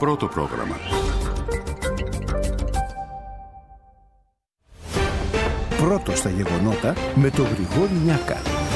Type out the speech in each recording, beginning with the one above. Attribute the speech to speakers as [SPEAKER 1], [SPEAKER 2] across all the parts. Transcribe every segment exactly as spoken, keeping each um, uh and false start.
[SPEAKER 1] Πρώτο πρόγραμμα.
[SPEAKER 2] Πρώτο στα γεγονότα με τον Γρηγόρη Νιάκα.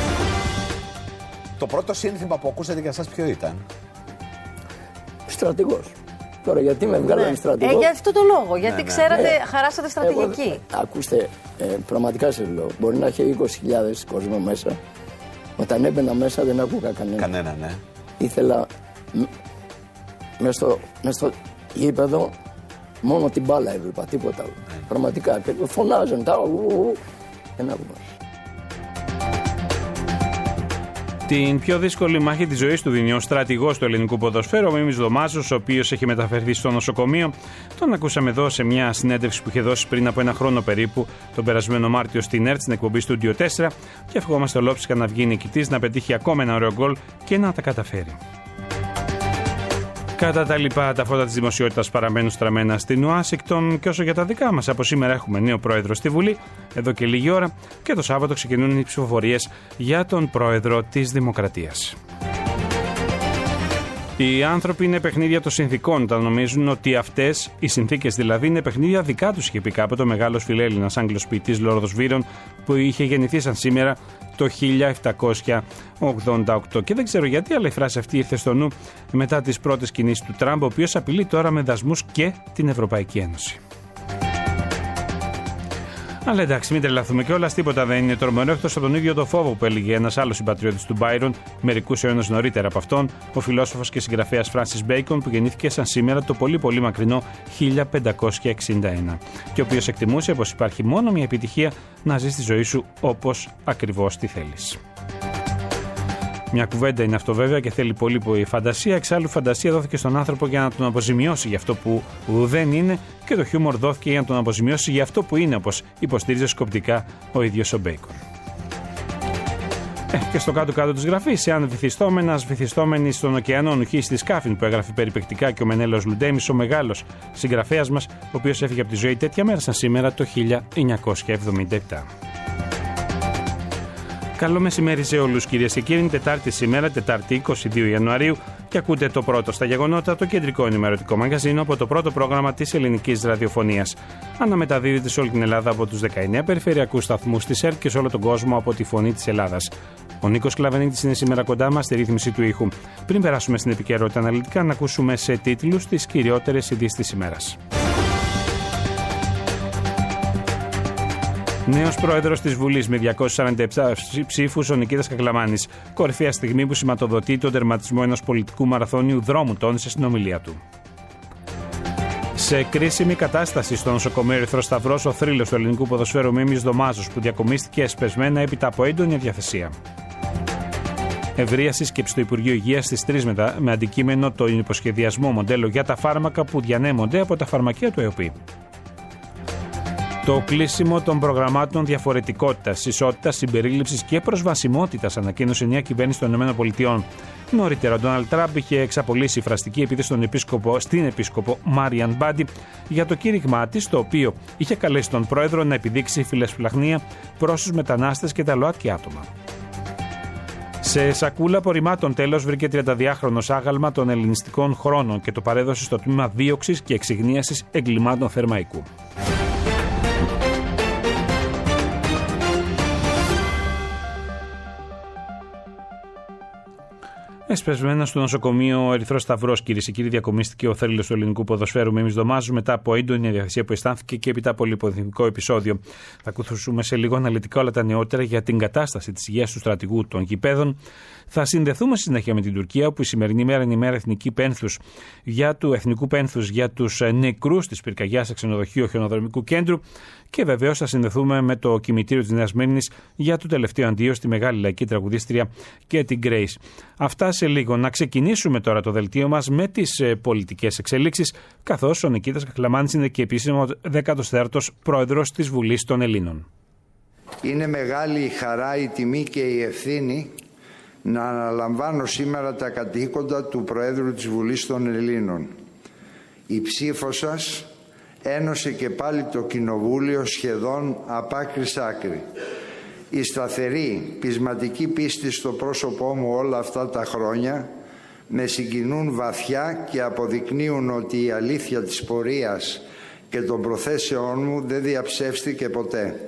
[SPEAKER 3] Το πρώτο σύνθημα που ακούσατε για σας ποιο ήταν?
[SPEAKER 4] Στρατηγός. Τώρα γιατί με βγάλανε
[SPEAKER 5] ναι.
[SPEAKER 4] στρατηγό.
[SPEAKER 5] Ε, για αυτό το λόγο. Γιατί ναι, ναι. ξέρατε, ναι. χαράσατε στρατηγική.
[SPEAKER 4] Εγώ, ακούστε, ε, πραγματικά σε λέω. Μπορεί να έχει είκοσι χιλιάδες κόσμο μέσα. Όταν έμπαινα μέσα δεν άκουγα κανένα.
[SPEAKER 3] Κανένα, ναι.
[SPEAKER 4] Ήθελα μες στο, μες στο γήπεδο μόνο την μπάλα έβλεπα, τίποτα άλλο. Ναι. Πραγματικά. Και φωνάζαν τα ου, δεν άκουγα.
[SPEAKER 6] Την πιο δύσκολη μάχη της ζωής του δίνει ο στρατηγός του ελληνικού ποδοσφαίρου, ο Μίμης Δωμάζος, ο οποίος έχει μεταφερθεί στο νοσοκομείο. Τον ακούσαμε εδώ σε μια συνέντευξη που είχε δώσει πριν από ένα χρόνο περίπου, τον περασμένο Μάρτιο στην ΕΡΤ, στην εκπομπή Studio τέσσερα. Και ευχόμαστε ο Λόψικα να βγει νικητής, να πετύχει ακόμα ένα ωραίο γκολ και να τα καταφέρει. Κατά τα λοιπά, τα φώτα της δημοσιότητας παραμένουν στραμμένα στην Ουάσιγκτον και όσο για τα δικά μας, από σήμερα έχουμε νέο πρόεδρο στη Βουλή, εδώ και λίγη ώρα, και το Σάββατο ξεκινούν οι ψηφοφορίες για τον πρόεδρο της Δημοκρατίας. Οι άνθρωποι είναι παιχνίδια των συνθήκων, όταν νομίζουν ότι αυτές, οι συνθήκες δηλαδή, είναι παιχνίδια δικά τους, είχε πει κάποτε ο μεγάλος φιλέλληνας Άγγλος ποιητής Λόρδος Βίρον, που είχε γεννηθεί σαν σήμερα το χίλια επτακόσια ογδόντα οκτώ. Και δεν ξέρω γιατί, αλλά η φράση αυτή ήρθε στο νου μετά τις πρώτες κινήσεις του Τραμπ, ο οποίος απειλεί τώρα με δασμούς και την Ευρωπαϊκή Ένωση. Αλλά εντάξει, μην τρελαθούμε κιόλας, τίποτα δεν είναι τρομερό εκτός από τον ίδιο το φόβο που έλεγε ένας άλλος συμπατριώτης του Μπάιρον, μερικούς αιώνες νωρίτερα από αυτόν, ο φιλόσοφος και συγγραφέας Φράνσις Μπέικον, που γεννήθηκε σαν σήμερα το πολύ πολύ μακρινό χίλια πεντακόσια εξήντα ένα. Και ο οποίος εκτιμούσε πως υπάρχει μόνο μια επιτυχία: να ζεις τη ζωή σου όπως ακριβώς τη θέλεις. Μια κουβέντα είναι αυτό βέβαια και θέλει πολύ πολύ φαντασία. Εξάλλου, φαντασία δόθηκε στον άνθρωπο για να τον αποζημιώσει για αυτό που δεν είναι, και το χιούμορ δόθηκε για να τον αποζημιώσει για αυτό που είναι, όπως υποστήριζε σκοπτικά ο ίδιος ο Μπέικον. Ε, και στο κάτω-κάτω της γραφής, εάν βυθιστόμενας, βυθιστόμενη στον ωκεανό νουχή στη Σκάφιν, που έγραφε περιπεκτικά και ο Μενέλαος Λουντέμις, ο μεγάλος συγγραφέας μας, ο οποίος έφυγε από τη ζωή τέτοια μέρα σαν σήμερα το χίλια εννιακόσια εβδομήντα επτά. Καλό μεσημέρι σε όλους, κυρίες και κύριοι. Τετάρτη σήμερα, Τετάρτη είκοσι δύο Ιανουαρίου, και ακούτε το πρώτο στα γεγονότα, το κεντρικό ενημερωτικό μαγαζίνο από το πρώτο πρόγραμμα της ελληνικής ραδιοφωνίας. Αναμεταδίδεται σε όλη την Ελλάδα από τους δεκαεννέα περιφερειακούς σταθμούς της ΕΡΤ και σε όλο τον κόσμο από τη Φωνή της Ελλάδας. Ο Νίκος Κλαβενίτης είναι σήμερα κοντά μας στη ρύθμιση του ήχου. Πριν περάσουμε στην επικαιρότητα αναλυτικά, να ακούσουμε σε τίτλους τις κυριότερες ειδήσεις της ημέρας. Νέος πρόεδρος της Βουλής με διακόσιους σαράντα επτά ψήφους, ο Νικήτας Κακλαμάνης. Κορυφαία στιγμή που σηματοδοτεί τον τερματισμό ενός πολιτικού μαραθώνιου δρόμου, τόνισε στην ομιλία του. Σε κρίσιμη κατάσταση στο νοσοκομείο Ερυθρός Σταυρός, ο θρύλος του ελληνικού ποδοσφαίρου Μίμης Δωμάζος, που διακομίστηκε εσπεσμένα έπειτα από έντονη αδιαθεσία. Ευρεία σύσκεψη στο Υπουργείο Υγείας στις τρεις με, με αντικείμενο το υποσχεδιασμό μοντέλο για τα φάρμακα που διανέμονται από τα φαρμακεία του ΕΟΠΗ. Το κλείσιμο των προγραμμάτων διαφορετικότητας, ισότητας, συμπερίληψης και προσβασιμότητας, ανακοίνωσε η νέα κυβέρνηση των ΗΠΑ. Νωρίτερα, ο Ντόναλντ Τραμπ είχε εξαπολύσει φραστική επίθεση στον επίσκοπο, στην επίσκοπο Μάριαν Μπάντι για το κήρυγμά της, το οποίο είχε καλέσει τον πρόεδρο να επιδείξει φιλεσπλαχνία προς τους μετανάστες και τα ΛΟΑΤΚΙ άτομα. Σε σακούλα απορριμμάτων, τέλος, βρήκε τριανταδυάχρονος άγαλμα των ελληνιστικών χρόνων και το παρέδωσε στο τμήμα δίωξης και εξυγνίασης εγκλημάτων Θερμαϊκού. Εσπεσμένα στο νοσοκομείο Ερυθρός Σταυρός, κυρίες και κύριοι, διακομίστηκε ο θρύλος του ελληνικού ποδοσφαίρου Μίμης Δωμάζου μετά από έντονη αδιαθεσία που αισθάνθηκε και έπειτα από λιποθυμικό επεισόδιο. Θα ακούσουμε σε λίγο αναλυτικά όλα τα νεότερα για την κατάσταση της υγείας του στρατηγού των γηπέδων. Θα συνδεθούμε στη συνέχεια με την Τουρκία, όπου η σημερινή μέρα είναι η μέρα εθνική πένθους για του εθνικού πένθους για τους νεκρούς της πυρκαγιάς σε ξενοδοχείο χιονοδρομικού κέντρου. Και βεβαίως θα συνδεθούμε με το κημητήριο της Νέας Μύρνης για το τελευταίο αντίο στη μεγάλη λαϊκή τραγουδίστρια και την Grace. Αυτά σε λίγο. Να ξεκινήσουμε τώρα το δελτίο μας με τις ε, πολιτικές εξελίξεις, καθώς ο Νικήτας Κακλαμάνης είναι και επίσημο δέκατος τέταρτος πρόεδρος της Βουλής των Ελλήνων.
[SPEAKER 7] Είναι μεγάλη η χαρά, η τιμή και η ευθύνη να αναλαμβάνω σήμερα τα καθήκοντα του Προέδρου της Βουλής των Ελλήνων. Η ψήφος σας ένωσε και πάλι το Κοινοβούλιο σχεδόν απ' άκρη σ' άκρη. Η σταθερή πεισματική πίστη στο πρόσωπό μου όλα αυτά τα χρόνια με συγκινούν βαθιά και αποδεικνύουν ότι η αλήθεια της πορείας και των προθέσεών μου δεν διαψεύστηκε ποτέ.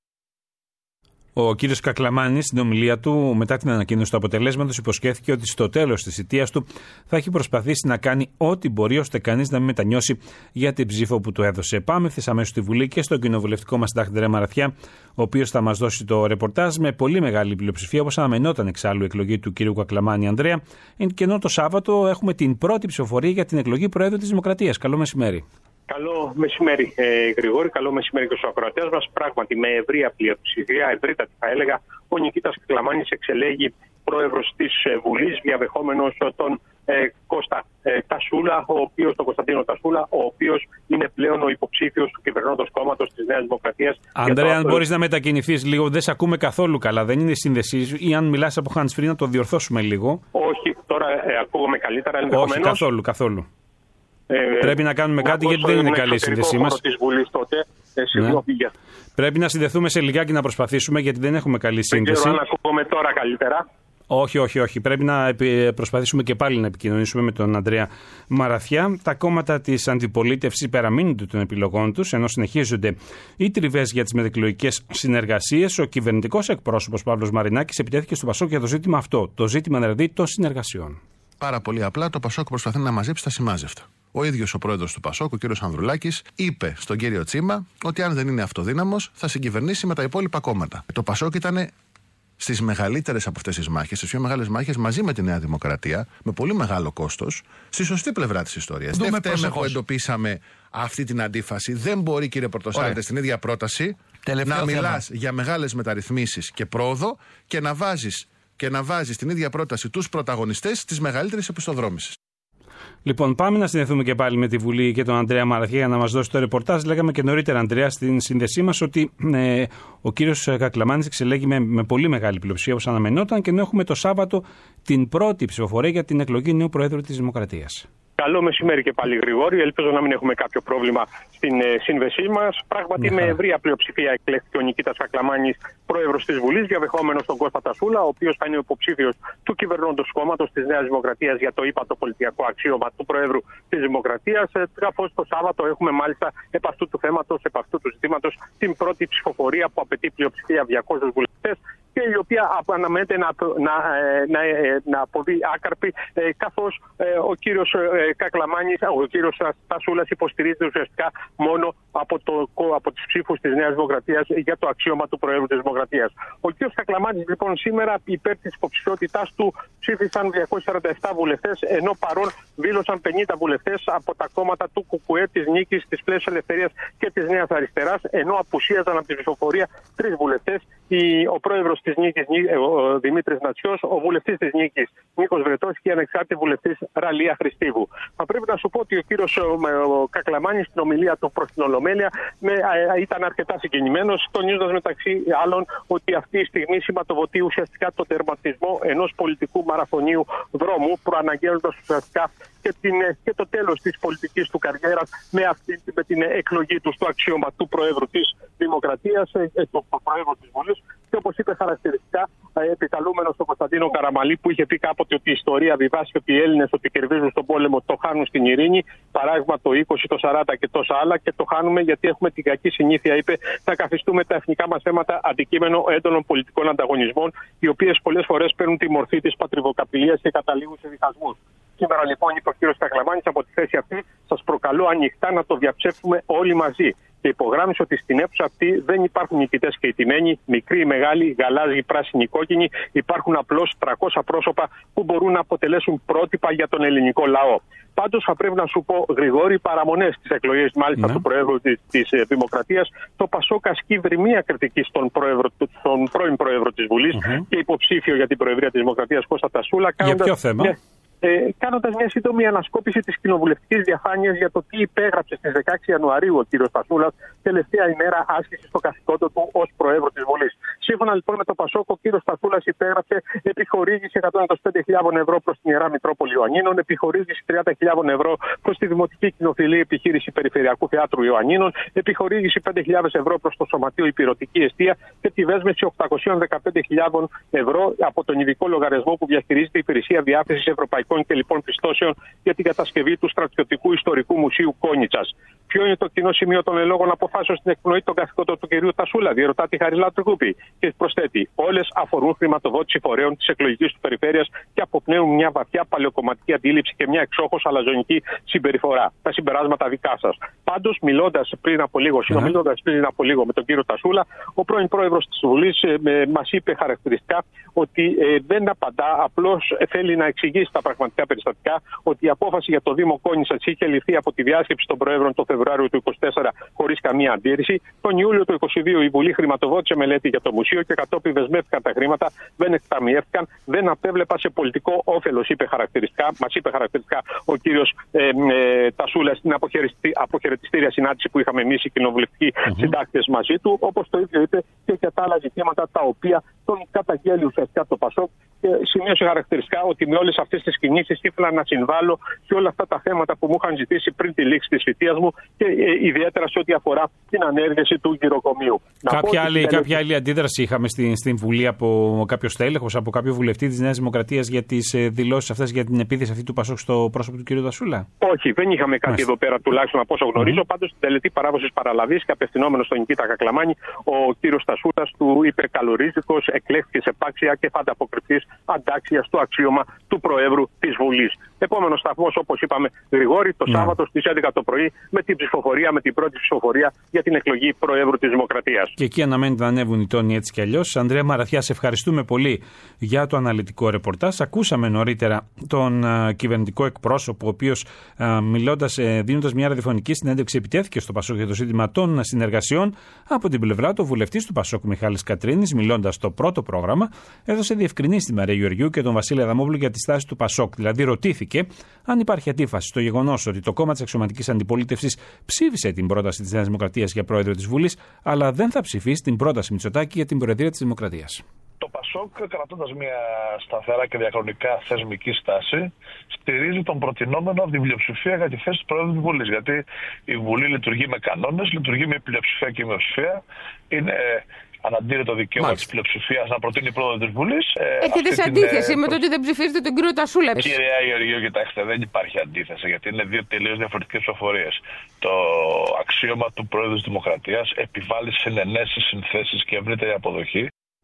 [SPEAKER 6] Ο κύριος Κακλαμάνης, στην ομιλία του, μετά την ανακοίνωση του αποτελέσματος, υποσχέθηκε ότι στο τέλος της θητείας του θα έχει προσπαθήσει να κάνει ό,τι μπορεί ώστε κανείς να μην μετανιώσει για την ψήφο που του έδωσε. Πάμε ευθύς αμέσως στη Βουλή και στον κοινοβουλευτικό μας συντάκτη Ανδρέα Μαραθιά, ο οποίος θα μας δώσει το ρεπορτάζ με πολύ μεγάλη πλειοψηφία, όπως αναμενόταν εξάλλου η εκλογή του κύριου Κακλαμάνη. Ανδρέα, και ενώ το Σάββατο έχουμε την πρώτη ψηφοφορία για την εκλογή Προέδρου της Δημοκρατίας. Καλό μεσημέρι.
[SPEAKER 1] Καλό μεσημέρι, ε, Γρηγόρη. Καλό μεσημέρι και στους ακροατές μας. Πράγματι, με ευρεία πλειοψηφία, ευρύτατη θα έλεγα, ο Νικήτας Κακλαμάνης εξελέγει πρόεδρος της ε, Βουλής, διαδεχόμενος τον ε, Κώστα ε, Τασούλα, ο οποίος, τον Κωνσταντίνο Τασούλα, ο οποίος είναι πλέον ο υποψήφιος του κυβερνώντος κόμματος της Νέας Δημοκρατίας.
[SPEAKER 6] Ανδρέα, αν μπορείς να μετακινηθείς λίγο, δεν σε ακούμε καθόλου καλά, δεν είναι η σύνδεσή σου, ή αν μιλάς από hands free να το διορθώσουμε λίγο.
[SPEAKER 1] Όχι, τώρα ε, ακούγομαι καλύτερα.
[SPEAKER 6] Όχι, καθόλου, καθόλου. Ε, Πρέπει να κάνουμε να κάτι γιατί δεν είναι καλή η σύνδεσή μας.
[SPEAKER 1] Ε,
[SPEAKER 6] ναι. Πρέπει να συνδεθούμε σε λιγάκι να προσπαθήσουμε γιατί δεν έχουμε καλή σύνδεση.
[SPEAKER 1] Δεν ξέρω αν ακούγομαι τώρα καλύτερα.
[SPEAKER 6] Όχι, όχι, όχι. Πρέπει να προσπαθήσουμε και πάλι να επικοινωνήσουμε με τον Ανδρέα Μαραθιά. Τα κόμματα της αντιπολίτευσης υπεραμείνονται των επιλογών τους, ενώ συνεχίζονται οι τριβές για τις μετεκλογικές συνεργασίες. Ο κυβερνητικός εκπρόσωπος Παύλος Μαρινάκης επιτέθηκε στο Πασόκ για το ζήτημα αυτό. Το ζήτημα δηλαδή των συνεργασιών.
[SPEAKER 8] Πάρα πολύ απλά, το Πασόκ προσπαθεί να μαζέψει τα σημάζευτα. Ο ίδιος ο πρόεδρος του Πασόκ, ο κύριος Ανδρουλάκης, είπε στον κύριο Τσίμα ότι αν δεν είναι αυτοδύναμος θα συγκυβερνήσει με τα υπόλοιπα κόμματα. Το Πασόκ ήταν στις μεγαλύτερες από αυτές τις μάχες, στις πιο μεγάλες μάχες μαζί με τη Νέα Δημοκρατία, με πολύ μεγάλο κόστος, στη σωστή πλευρά της ιστορίας. Δεν φταίμε που εντοπίσαμε αυτή την αντίφαση. Δεν μπορεί, κύριε Πορτοσάλτε, στην ίδια πρόταση Τελευταίο να μιλάς για μεγάλες μεταρρυθμίσεις και πρόοδο και να βάζεις και να βάζει στην ίδια πρόταση τους πρωταγωνιστές της μεγαλύτερης επιστοδρόμησης.
[SPEAKER 6] Λοιπόν, πάμε να συνδεθούμε και πάλι με τη Βουλή και τον Ανδρέα Μαραθιά για να μας δώσει το ρεπορτάζ. Λέγαμε και νωρίτερα, Ανδρέα, στην σύνδεσή μας ότι ε, ο κύριος Κακλαμάνης εξελέγει με, με πολύ μεγάλη πλειοψηφία όπως αναμενόταν και ενώ έχουμε το Σάββατο την πρώτη ψηφοφορία για την εκλογή νέου Προέδρου της Δημοκρατίας.
[SPEAKER 1] Καλό μεσημέρι και πάλι, Γρηγόρη. Ελπίζω να μην έχουμε κάποιο πρόβλημα στην ε, σύνδεσή μας. Πράγματι, με ευρεία πλειοψηφία εκλέχθηκε ο Νικήτας Κακλαμάνης πρόεδρος της Βουλής, διαδεχόμενος τον Κώστα Τασούλα, ο οποίος θα είναι ο υποψήφιος του κυβερνώντος κόμματος της Νέας Δημοκρατίας για το ύπατο πολιτιακό αξίωμα του Προέδρου της Δημοκρατίας. Ε, καθώς το Σάββατο έχουμε μάλιστα επ' αυτού του θέματος, επ' αυτού του ζητήματος, την πρώτη ψηφοφορία που απαιτεί πλειοψηφία διακόσιους βουλευτές και η οποία αναμένεται να, να, να, να αποβεί άκαρπη, καθώς ο κύριος Κακλαμάνης, ο κύριος Τασούλας υποστηρίζεται ουσιαστικά μόνο από, το, από τις ψήφους της Νέας Δημοκρατίας για το αξίωμα του Προέδρου της Δημοκρατίας. Ο κύριος Κακλαμάνης λοιπόν σήμερα υπέρ της υποψηφιότητάς του ψήφισαν διακόσιοι σαράντα επτά βουλευτές, ενώ παρόν δήλωσαν πενήντα βουλευτές από τα κόμματα του ΚΚΕ, της Νίκης, της Πλεύσης Ελευθερίας και της Νέας Αριστεράς, ενώ απουσίαζαν από τη ψηφοφορία τρεις βουλευτές. Ο πρόεδρος της Νίκης, ο Δημήτρης Νατσιός, ο βουλευτής της Νίκης, Νίκος Βρετός και η ανεξάρτητη βουλευτής Ραλία Χριστίβου. Θα πρέπει να σου πω ότι ο κύριος Κακλαμάνης στην ομιλία του προς την Ολομέλεια με, α, ήταν αρκετά συγκινημένος, τονίζοντας μεταξύ άλλων ότι αυτή η στιγμή σηματοδοτεί ουσιαστικά το τερματισμό ενός πολιτικού μαραθωνίου δρόμου, προαναγγέλλοντας ουσιαστικά και, την, και το τέλος της πολιτικής του καριέρας με, αυτή, με την εκλογή του στο αξίωμα του Προέδρου της Δημοκρατίας, του Προέδρου της Βουλής. Και όπως είπε χαρακτηριστικά, επικαλούμενος τον Κωνσταντίνο Καραμαλή, που είχε πει κάποτε ότι η ιστορία διδάσκει ότι οι Έλληνες ότι κερδίζουν στον πόλεμο το χάνουν στην ειρήνη. Παράδειγμα το είκοσι, το σαράντα και τόσα άλλα. Και το χάνουμε γιατί έχουμε την κακή συνήθεια, είπε, να καθιστούμε τα εθνικά μας θέματα αντικείμενο έντονων πολιτικών ανταγωνισμών, οι οποίες πολλές φορές παίρνουν τη μορφή της πατριβοκαπηλείας και καταλήγουν σε διχασμούς. Σήμερα λοιπόν, είπε ο κ. Κακλαμάνης, από τη θέση αυτή σας προκαλώ ανοιχτά να το διαψεύσουμε όλοι μαζί. Και υπογράμμισε ότι στην αίθουσα αυτή δεν υπάρχουν νικητές και ηττημένοι, μικροί ή μεγάλοι, γαλάζιοι, πράσινοι, κόκκινοι. Υπάρχουν απλώς τριακόσια πρόσωπα που μπορούν να αποτελέσουν πρότυπα για τον ελληνικό λαό. Πάντως, θα πρέπει να σου πω, Γρηγόρη, παραμονές στις εκλογές μάλιστα ναι. του Προέδρου της, της Δημοκρατίας, το Πασόκ ασκεί βρυμία κριτική στον, προεδρο, στον πρώην Πρόεδρο της Βουλής mm-hmm. και υποψήφιο για την Προεδρία της Δημοκρατίας, Κώστα Τασούλα.
[SPEAKER 6] Για ποιο θέμα?
[SPEAKER 1] Μια... Ε, κάνοντας μια σύντομη ανασκόπηση της κοινοβουλευτικής διαφάνειας για το τι υπέγραψε στις δεκαέξι Ιανουαρίου ο κ. Τασούλας, τελευταία ημέρα άσκησης στο καθηκόντο του ως Προέδρου της Βουλής. Σύμφωνα λοιπόν με το Πασόκ, ο κύριος Σταθούλας υπέγραψε επιχορήγηση εκατόν είκοσι πέντε χιλιάδες ευρώ προς την Ιερά Μητρόπολη Ιωαννίνων, επιχορήγηση τριάντα χιλιάδες ευρώ προς τη Δημοτική Κοινοφιλή Επιχείρηση Περιφερειακού Θεάτρου Ιωαννίνων, επιχορήγηση πέντε χιλιάδες ευρώ προς το Σωματείο Υπηρετική Εστία και τη δέσμευση οκτακόσιες δεκαπέντε χιλιάδες ευρώ από τον ειδικό λογαριασμό που διαχειρίζεται η Υπηρεσία Διάθεσης Ευρωπαϊκών και λοιπόν πιστώσεων για την κατασκευή του Στρατιωτικού Ιστορικού Μουσείου Κόνιτσας. Ποιο είναι το κοινό σημείο των ελόγων αποφάσεων στην εκπνοή των καθηκόντων του κυρίου Τασούλα, διερωτά τη Χαριλά Τριγούπη. Και προσθέτει: όλες αφορούν χρηματοδότηση φορέων της εκλογικής του περιφέρειας και αποπνέουν μια βαθιά παλαιοκομματική αντίληψη και μια εξόχως αλαζονική συμπεριφορά. Τα συμπεράσματα δικά σας. Πάντως, μιλώντας πριν από λίγο, συνομιλώντας πριν από λίγο με τον κύριο Τασούλα, ο πρώην πρόεδρος της Βουλής ε, ε, μας είπε χαρακτηριστικά ότι ε, δεν απαντά, απλώς θέλει να εξηγήσει τα πραγματικά περιστατικά, ότι η απόφαση για το Δήμο Κόνιτσας είχε ληφθεί από τη διάσκεψη των Προέδρων το Φεβρουάριο του είκοσι τέσσερα χωρίς καμία αντίρρηση. Τον Ιούλιο του είκοσι δύο η Βουλή χρηματοδότησε μελέτη για το μουσείο και κατόπιν δεσμεύτηκαν τα χρήματα, δεν εκταμιεύτηκαν, δεν απέβλεπα σε πολιτικό όφελος, είπε χαρακτηριστικά, μας είπε χαρακτηριστικά ο κύριος ε, ε, Τασούλα στην αποχαιρετιστήρια συνάντηση που είχαμε εμείς οι κοινοβουλευτικοί mm-hmm. συντάκτες μαζί του, όπως το ίδιο είπε και για τα άλλα ζητήματα τα οποία τον καταγγέλει ουσιαστικά το Πασόκ. Και σημείωσε χαρακτηριστικά ότι με όλες αυτές τις κινήσεις ήθελα να συμβάλλω σε όλα αυτά τα θέματα που μου είχαν ζητήσει πριν τη λήξη της θητείας μου και ε, ιδιαίτερα σε ό,τι αφορά την ανέργεια του γυροκομείου.
[SPEAKER 6] Κάποια άλλη, κάποια άλλη αντίδραση είχαμε στην, στην Βουλή από κάποιο στέλεχος, από κάποιο βουλευτή της Νέας Δημοκρατίας για τις ε, δηλώσεις αυτές, για την επίθεση αυτή του Πασόκ στο πρόσωπο του κ. Τασούλα?
[SPEAKER 1] Όχι, δεν είχαμε κάτι Μάλιστα. εδώ πέρα, τουλάχιστον από όσο γνωρίζω. Mm-hmm. Πάντως στην τελετή παράδοσης παραλαβής και απευθυνόμενος στον Νικήτα Κακλαμάνη, ο κ. Τασούλας του είπε καλορίζικος, εκλέχθηκε σε πάξια και θα ανταποκριθεί αντάξια στο αξίωμα του Προέδρου της Βουλής. Επόμενος σταθμός, όπως είπαμε, Γρηγόρη, το ναι. Σάββατο στις έντεκα το πρωί, με την ψηφοφορία, με την πρώτη ψηφοφορία για την εκλογή Προέδρου της Δημοκρατίας.
[SPEAKER 6] Και εκεί αναμένεται να ανέβουν οι τόνοι έτσι κι αλλιώς. Ανδρέα Μαραθιά, σε ευχαριστούμε πολύ για το αναλυτικό ρεπορτάζ. Ακούσαμε νωρίτερα τον uh, κυβερνητικό εκπρόσωπο, ο οποίος uh, μιλώντας, uh, δίνοντας μια ραδιοφωνική συνέντευξη, επιτέθηκε στο Πασόκ για το ζήτημα των συνεργασιών. Από την πλευρά του, ο βουλευτής του Πασόκ Μιχάλης Κατρίνης, μιλώντας στο πρώτο πρόγραμμα, έδωσε διευκρινήσεις στη Μαρία Γεωργιού και τον Βασίλη Αδαμόπουλο για τη στάση του Πασόκ. Δηλαδή, ρωτήθηκε αν υπάρχει αντίφαση στο γεγονός ότι το κόμμα της αξιωματικής αντιπολίτευσης ψήφισε την πρόταση της Νέας Δημοκρατίας για πρόεδρο της Βουλής, αλλά δεν θα ψηφίσει την πρόταση Μητσοτάκη για την Προεδρία της Δημοκρατίας.
[SPEAKER 9] Το Πασόκ, κρατώντας μια σταθερά και διαχρονικά θεσμική στάση, στηρίζει τον προτινόμενο από την πλειοψηφία για τη θέση του Προέδρου της Βουλής. Γιατί η Βουλή λειτουργεί με κανόνες, λειτουργεί με πλειοψηφία και μειοψηφία. Είναι αναντήρητο δικαίωμα της πλειοψηφίας να προτείνει πρόεδρο της Βουλής.
[SPEAKER 5] Έχετε σε αντίθεση την... με το ότι δεν ψηφίζετε τον κύριο Τασούλα?
[SPEAKER 9] Κυρία Γεωργίου, κοιτάξτε, δεν υπάρχει αντίθεση, γιατί είναι δύο τελείως διαφορετικές ψηφοφορίες. Το αξίωμα του Πρόεδρου της Δημοκρατίας επιβάλλει συνενέσεις, συνθέσεις και ευρύτερη αποδοχή.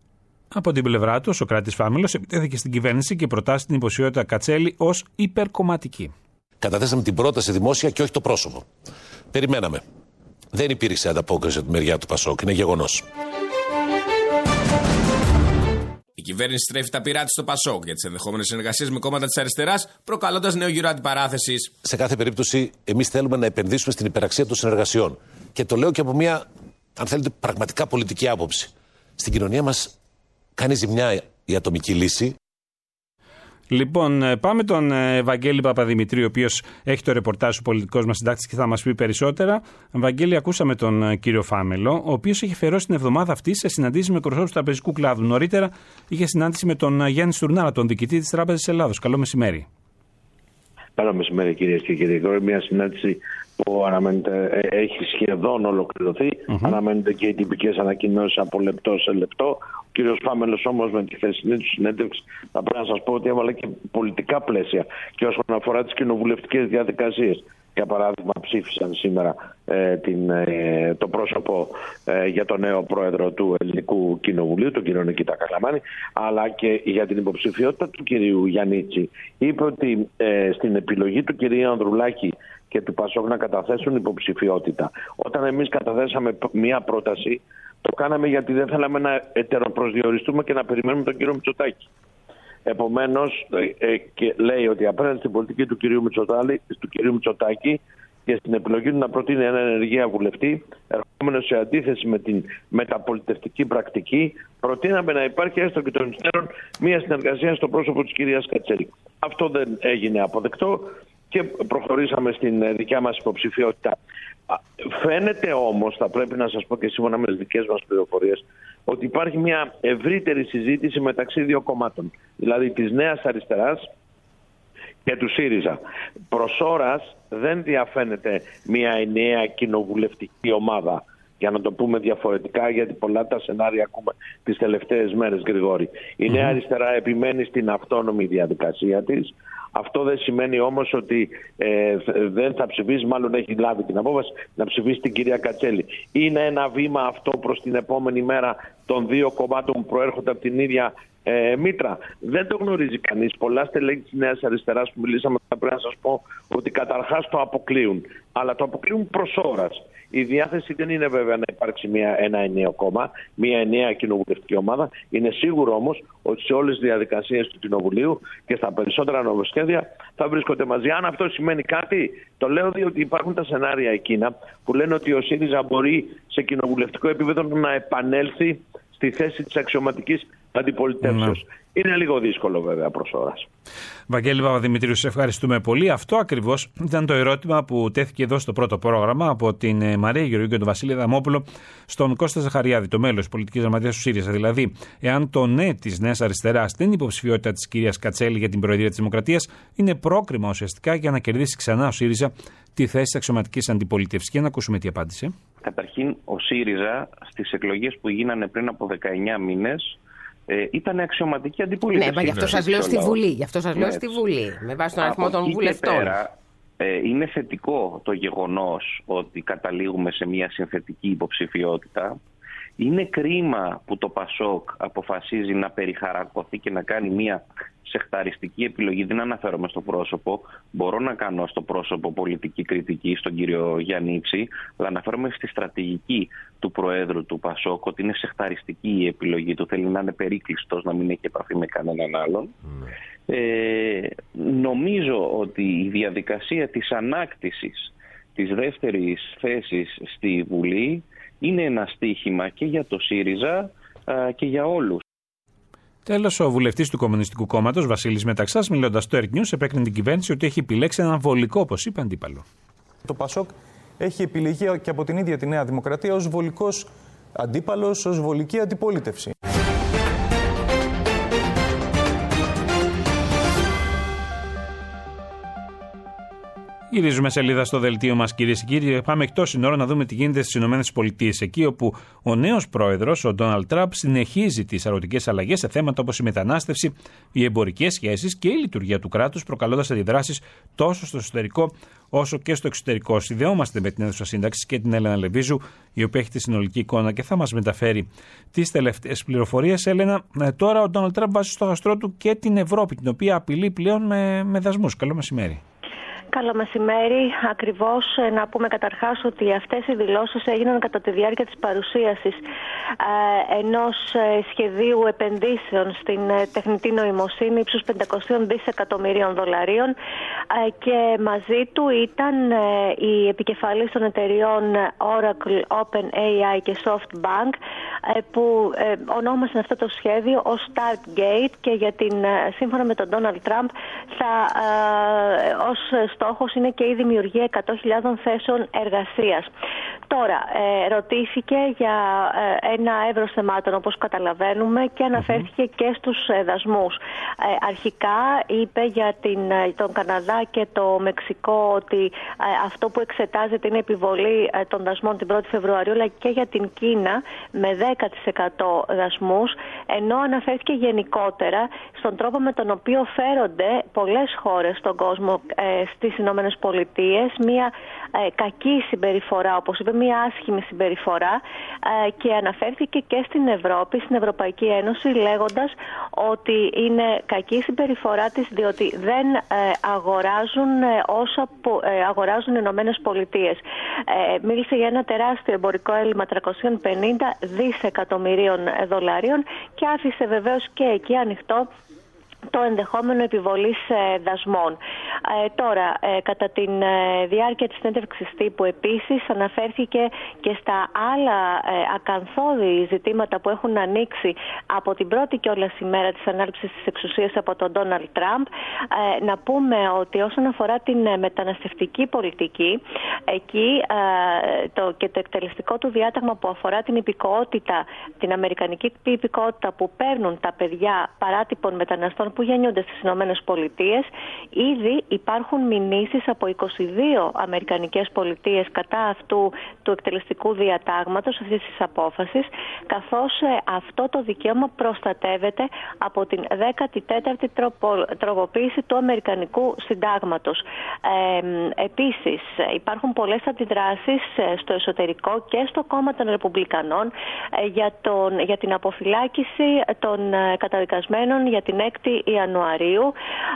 [SPEAKER 6] Από την πλευρά του, ο Σωκράτης Φάμιλος επιτέθηκε στην κυβέρνηση και προτάσει την υποψηφιότητα Κατσέλη ως υπερκομματική.
[SPEAKER 10] Καταθέσαμε την πρόταση δημόσια και όχι το πρόσωπο. Περιμέναμε. Δεν υπήρξε ανταπόκριση από τη μεριά του Πασόκ. Είναι γεγονός.
[SPEAKER 11] Η κυβέρνηση στρέφει τα πειρά της στο Πασόκ για τις ενδεχόμενες συνεργασίες με κόμματα της αριστεράς, προκαλώντας νέο γύρο αντιπαράθεσης.
[SPEAKER 10] Σε κάθε περίπτωση, εμείς θέλουμε να επενδύσουμε στην υπεραξία των συνεργασιών. Και το λέω και από μια, αν θέλετε, πραγματικά πολιτική άποψη. Στην κοινωνία μας κάνει ζημιά η ατομική λύση.
[SPEAKER 6] Λοιπόν, πάμε τον Βαγγέλη Παπαδημητρίου, ο οποίος έχει το ρεπορτάζ του πολιτικός μας συντάκτης και θα μας πει περισσότερα. Βαγγέλη, ακούσαμε τον κύριο Φάμελο, ο οποίος έχει αφιερώσει την εβδομάδα αυτή σε συναντήσεις με εκπροσώπους του τραπεζικού κλάδου. Νωρίτερα είχε συνάντηση με τον Γιάννη Στουρνάρα, τον διοικητή της Τράπεζας Ελλάδος. Καλό μεσημέρι.
[SPEAKER 12] Καλό μεσημέρι, κυρίες και κύριοι. Μια συνάντηση που αναμένεται, έχει σχεδόν ολοκληρωθεί. Mm-hmm. Αναμένονται και οι τυπικές ανακοινώσεις από λεπτό σε λεπτό. Ο κύριος Φάμελος όμως με τη χθεσινή του συνέντευξη θα πρέπει να σας πω ότι έβαλε και πολιτικά πλαίσια και όσον αφορά τις κοινοβουλευτικές διαδικασίες. Για παράδειγμα, ψήφισαν σήμερα ε, την, ε, το πρόσωπο ε, για τον νέο πρόεδρο του Ελληνικού Κοινοβουλίου, τον κύριο Νικήτα Κακλαμάνη, αλλά και για την υποψηφιότητα του κυρίου Γιαννίτσι. Είπε ότι ε, στην επιλογή του κυρίου Ανδρουλάκη και του Πασόκ να καταθέσουν υποψηφιότητα. Όταν εμείς καταθέσαμε μία πρόταση, το κάναμε γιατί δεν θέλαμε να ετεροπροσδιοριστούμε και να περιμένουμε τον κύριο Μητσοτάκη. Επομένως, ε, και λέει ότι απέναντι στην πολιτική του κυρίου, του κυρίου Μητσοτάκη και στην επιλογή του να προτείνει έναν ενεργεία βουλευτή, ερχόμενο σε αντίθεση με την μεταπολιτευτική πρακτική, προτείναμε να υπάρχει έστω και των υστέρων μια συνεργασία στο πρόσωπο της κυρίας Κατσέλη. Αυτό δεν έγινε αποδεκτό και προχωρήσαμε στην δικιά μας υποψηφιότητα. Φαίνεται όμως, θα πρέπει να σας πω και σύμφωνα με τις δικές μας πληροφορίες, ότι υπάρχει μια ευρύτερη συζήτηση μεταξύ δύο κομμάτων. Δηλαδή της Νέας Αριστεράς και του ΣΥΡΙΖΑ. Προς ώρας δεν διαφαίνεται μια ενιαία κοινοβουλευτική ομάδα. Για να το πούμε διαφορετικά, γιατί πολλά τα σενάρια ακούμε τις τελευταίες μέρες, Γρηγόρη. Η Νέα Αριστερά επιμένει στην αυτόνομη διαδικασία της. Αυτό δεν σημαίνει όμως ότι ε, δεν θα ψηφίσει, μάλλον έχει λάβει την απόφαση να ψηφίσει την κυρία Κατσέλη. Είναι ένα βήμα αυτό προς την επόμενη μέρα των δύο κομμάτων που προέρχονται από την ίδια ε, μήτρα. Δεν το γνωρίζει κανείς. Πολλά στελέχη της Νέας Αριστεράς που μιλήσαμε, θα πρέπει να σας πω ότι καταρχάς το αποκλείουν. Αλλά το αποκλείουν προς ώρας. Η διάθεση δεν είναι βέβαια να υπάρξει μια, ένα ενιαίο κόμμα, μια ενιαία κοινοβουλευτική ομάδα. Είναι σίγουρο όμως ότι σε όλες τις διαδικασίες του Κοινοβουλίου και στα περισσότερα νομοσχέδια θα βρίσκονται μαζί. Αν αυτό σημαίνει κάτι, το λέω διότι υπάρχουν τα σενάρια εκείνα που λένε ότι ο ΣΥΡΙΖΑ μπορεί σε κοινοβουλευτικό επίπεδο να επανέλθει στη θέση της αξιωματικής αντιπολιτεύσεως. Mm. Είναι λίγο δύσκολο βέβαια προς ώρας.
[SPEAKER 6] Βαγγέλη Παπαδημητρίου, σε ευχαριστούμε πολύ. Αυτό ακριβώς ήταν το ερώτημα που τέθηκε εδώ στο πρώτο πρόγραμμα από την Μαρία Γεωργίου και τον Βασίλη Δαμόπουλο στον Κώστα Ζαχαριάδη, το μέλος πολιτικής γραμματείας του ΣΥΡΙΖΑ. Δηλαδή, εάν το ναι της Νέας Αριστεράς στην υποψηφιότητα της κυρίας Κατσέλη για την Προεδρία της Δημοκρατίας είναι πρόκριμα ουσιαστικά για να κερδίσει ξανά ο ΣΥΡΙΖΑ τη θέση της αξιωματικής αντιπολίτευσης. Και να ακούσουμε τι απάντησε.
[SPEAKER 13] Καταρχήν, ο ΣΥΡΙΖΑ στις εκλογές που γίνανε πριν από δεκαεννιά μήνες ε, ήταν αξιωματική αντιπολίτευση.
[SPEAKER 5] Ναι, μα γι' αυτό σας λέω στη Βουλή. Γι' αυτό σας λέω στη Βουλή. Με βάση τον αριθμό των βουλευτών. Πέρα,
[SPEAKER 13] ε, είναι θετικό το γεγονός ότι καταλήγουμε σε μια συνθετική υποψηφιότητα. Είναι κρίμα που το ΠΑΣΟΚ αποφασίζει να περιχαρακωθεί και να κάνει μια σεχταριστική επιλογή. Δεν αναφέρομαι στο πρόσωπο. Μπορώ να κάνω στο πρόσωπο πολιτική κριτική στον κύριο Γιαννίτσι, αλλά αναφέρομαι στη στρατηγική του Προέδρου του ΠΑΣΟΚ, ότι είναι σεχταριστική η επιλογή του. Θέλει να είναι περίκλειστος, να μην έχει επαφή με κανέναν άλλον. Mm. Ε, νομίζω ότι η διαδικασία της ανάκτησης της δεύτερης θέσης στη Βουλή είναι ένα στίχημα και για το ΣΥΡΙΖΑ α, και για όλους.
[SPEAKER 6] Τέλος, ο βουλευτής του Κομμουνιστικού Κόμματος, Βασίλης Μεταξάς, μιλώντας στο Air News, επέκρινε την κυβέρνηση ότι έχει επιλέξει έναν βολικό, όπως είπε, αντίπαλο.
[SPEAKER 14] Το ΠΑΣΟΚ έχει επιλεγεί και από την ίδια τη Νέα Δημοκρατία ως βολικός αντίπαλος, ως βολική αντιπολίτευση.
[SPEAKER 6] Γυρίζουμε σελίδα στο δελτίο μας, κυρίες και κύριοι. Πάμε εκτός συνόρων να δούμε τι γίνεται στις ΗΠΑ. Εκεί όπου ο νέος πρόεδρος, ο Ντόναλντ Τραμπ, συνεχίζει τις αρωτικές αλλαγές σε θέματα όπως η μετανάστευση, οι εμπορικές σχέσεις και η λειτουργία του κράτους, προκαλώντας αντιδράσεις τόσο στο εσωτερικό όσο και στο εξωτερικό. Συνδεόμαστε με την αίθουσα σύνταξης και την Έλενα Λεβίζου, η οποία έχει τη συνολική εικόνα και θα μας μεταφέρει τις τελευταίες πληροφορίες. Έλενα, τώρα ο Ντόναλντ Τραμπ βάζει στο γαστρό του και την Ευρώπη, την οποία απειλεί πλέον με, με δασμούς. Καλό μεσημέρι.
[SPEAKER 15] Καλό μεσημέρι. Ακριβώς να πούμε καταρχάς ότι αυτές οι δηλώσεις έγιναν κατά τη διάρκεια της παρουσίασης ε, ενός σχεδίου επενδύσεων στην τεχνητή νοημοσύνη ύψους πεντακόσια δισεκατομμυρίων δολαρίων ε, και μαζί του ήταν ε, η επικεφαλής των εταιριών Oracle, OpenAI και SoftBank ε, που ε, ονόμασαν αυτό το σχέδιο ως Stargate και για την, ε, σύμφωνα με τον Donald Trump θα ε, ως στόχος είναι και η δημιουργία εκατό χιλιάδων θέσεων εργασίας. Τώρα, ε, ρωτήθηκε για ε, ένα εύρος θεμάτων όπως καταλαβαίνουμε και αναφέρθηκε mm-hmm. και στους ε, δασμούς. Ε, αρχικά είπε για την, τον Καναδά και το Μεξικό ότι ε, αυτό που εξετάζεται είναι επιβολή ε, των δασμών την πρώτη Φεβρουαρίου, αλλά και για την Κίνα με δέκα τοις εκατό δασμούς, ενώ αναφέρθηκε γενικότερα στον τρόπο με τον οποίο φέρονται πολλές χώρες στον κόσμο ε, στις Ηνωμένες Πολιτείες, μια ε, κακή συμπεριφορά, όπως είπε, μια άσχημη συμπεριφορά ε, και αναφέρθηκε και στην Ευρώπη, στην Ευρωπαϊκή Ένωση, λέγοντας ότι είναι κακή συμπεριφορά της διότι δεν ε, αγοράζουν ε, όσα που, ε, αγοράζουν οι Ηνωμένες Πολιτείες. Ε, μίλησε για ένα τεράστιο εμπορικό έλλειμμα τριακόσια πενήντα δισεκατομμυρίων δολαρίων και άφησε βεβαίως και εκεί ανοιχτό το ενδεχόμενο επιβολής ε, δασμών. Ε, τώρα, ε, κατά τη ε, διάρκεια της συνέντευξης τύπου επίσης αναφέρθηκε και στα άλλα ε, ακαθόδη ζητήματα που έχουν ανοίξει από την πρώτη κιόλας ημέρα της ανάληψης της εξουσίας από τον Ντόναλντ Τραμπ. Ε, να πούμε ότι όσον αφορά την ε, μεταναστευτική πολιτική, εκεί ε, το, και το εκτελεστικό του διάταγμα που αφορά την υπηκοότητα, την αμερικανική υπηκοότητα που παίρνουν τα παιδιά παράτυπων μεταναστών που γεννιούνται στις Ηνωμένες Πολιτείες, ήδη υπάρχουν μηνύσεις από είκοσι δύο αμερικανικές πολιτείες κατά αυτού του εκτελεστικού διατάγματος, αυτής της απόφασης, καθώς αυτό το δικαίωμα προστατεύεται από την δέκατη τέταρτη τροποποίηση του Αμερικανικού Συντάγματος. Ε, επίσης, υπάρχουν πολλές αντιδράσεις στο εσωτερικό και στο κόμμα των Ρεπουμπλικανών για, τον, για την αποφυλάκηση των καταδικασμένων για την έκτη Ιανουαρίου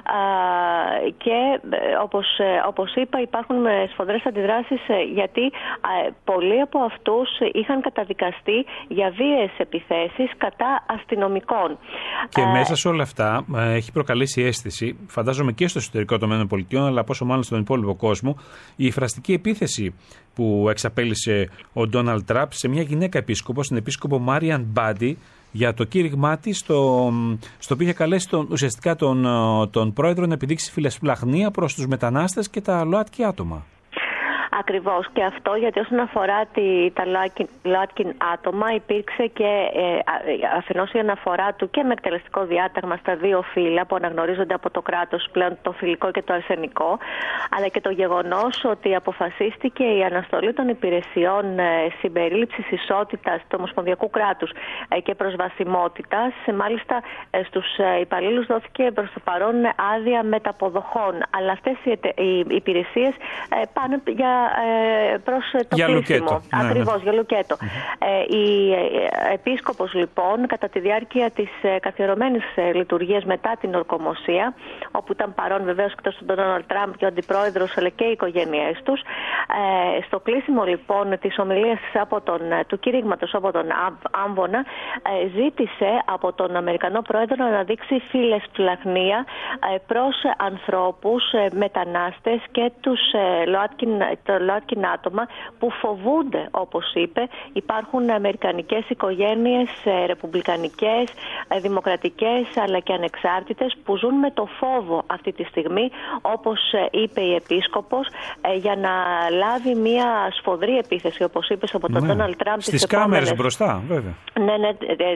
[SPEAKER 15] και όπως, όπως είπα υπάρχουν σφοδρές αντιδράσεις γιατί πολλοί από αυτούς είχαν καταδικαστεί για βίαιες επιθέσεις κατά αστυνομικών.
[SPEAKER 6] Και μέσα σε όλα αυτά έχει προκαλέσει αίσθηση, φαντάζομαι και στο εσωτερικό των ΗΠΑ, αλλά πόσο μάλλον στον υπόλοιπο κόσμο, η φραστική επίθεση που εξαπέλυσε ο Ντόναλντ Τραμπ σε μια γυναίκα επίσκοπο, την επίσκοπο Μάριαν Μπάντι, για το κήρυγμά της, στο, στο οποίο είχε καλέσει τον, ουσιαστικά τον, τον πρόεδρο να επιδείξει φιλεσπλαχνία προς τους μετανάστες και τα ΛΟΑΤΚΙ άτομα.
[SPEAKER 15] Ακριβώς, και αυτό γιατί όσον αφορά τη, τα ΛΟΑΤΚΙ άτομα υπήρξε και ε, αφενός η αναφορά του και με εκτελεστικό διάταγμα στα δύο φύλλα που αναγνωρίζονται από το κράτος πλέον, το θηλυκό και το αρσενικό, αλλά και το γεγονός ότι αποφασίστηκε η αναστολή των υπηρεσιών ε, συμπερίληψης ισότητας του Ομοσπονδιακού κράτους ε, και προσβασιμότητας. Μάλιστα ε, στους ε, υπαλλήλους δόθηκε προς το παρόν άδεια μεταποδοχών, αλλά αυτές οι, οι υπηρεσίες ε, πάνε για προς το
[SPEAKER 6] για
[SPEAKER 15] κλείσιμο. Ακριβώς, ναι, ναι. για λουκέτο. Ε, η επίσκοπος λοιπόν κατά τη διάρκεια της καθιερωμένης λειτουργίας μετά την ορκομοσία, όπου ήταν παρόν βεβαίως εκτός του Ντόναλντ Τραμπ και ο αντιπρόεδρος αλλά και οι οικογένειές τους, ε, στο κλείσιμο λοιπόν της ομιλίας από τον, του κηρύγματος από τον Άμβονα, ε, ζήτησε από τον Αμερικανό πρόεδρο να αναδείξει φιλεσπλαχνία ε, προς ανθρώπους, ε, μετανάστες και τους ε, ΛΟΑΤΚΙ ΛΟΑΤΚΙ άτομα που φοβούνται, όπως είπε. Υπάρχουν αμερικανικές οικογένειες, ρεπουμπλικανικές, δημοκρατικές αλλά και ανεξάρτητες που ζουν με το φόβο αυτή τη στιγμή, όπως είπε η επίσκοπος, για να λάβει μια σφοδρή επίθεση, όπως είπες, από τον Ντόναλντ Τραμπ
[SPEAKER 6] στις κάμερες μπροστά, βέβαια.
[SPEAKER 15] Ναι, ναι,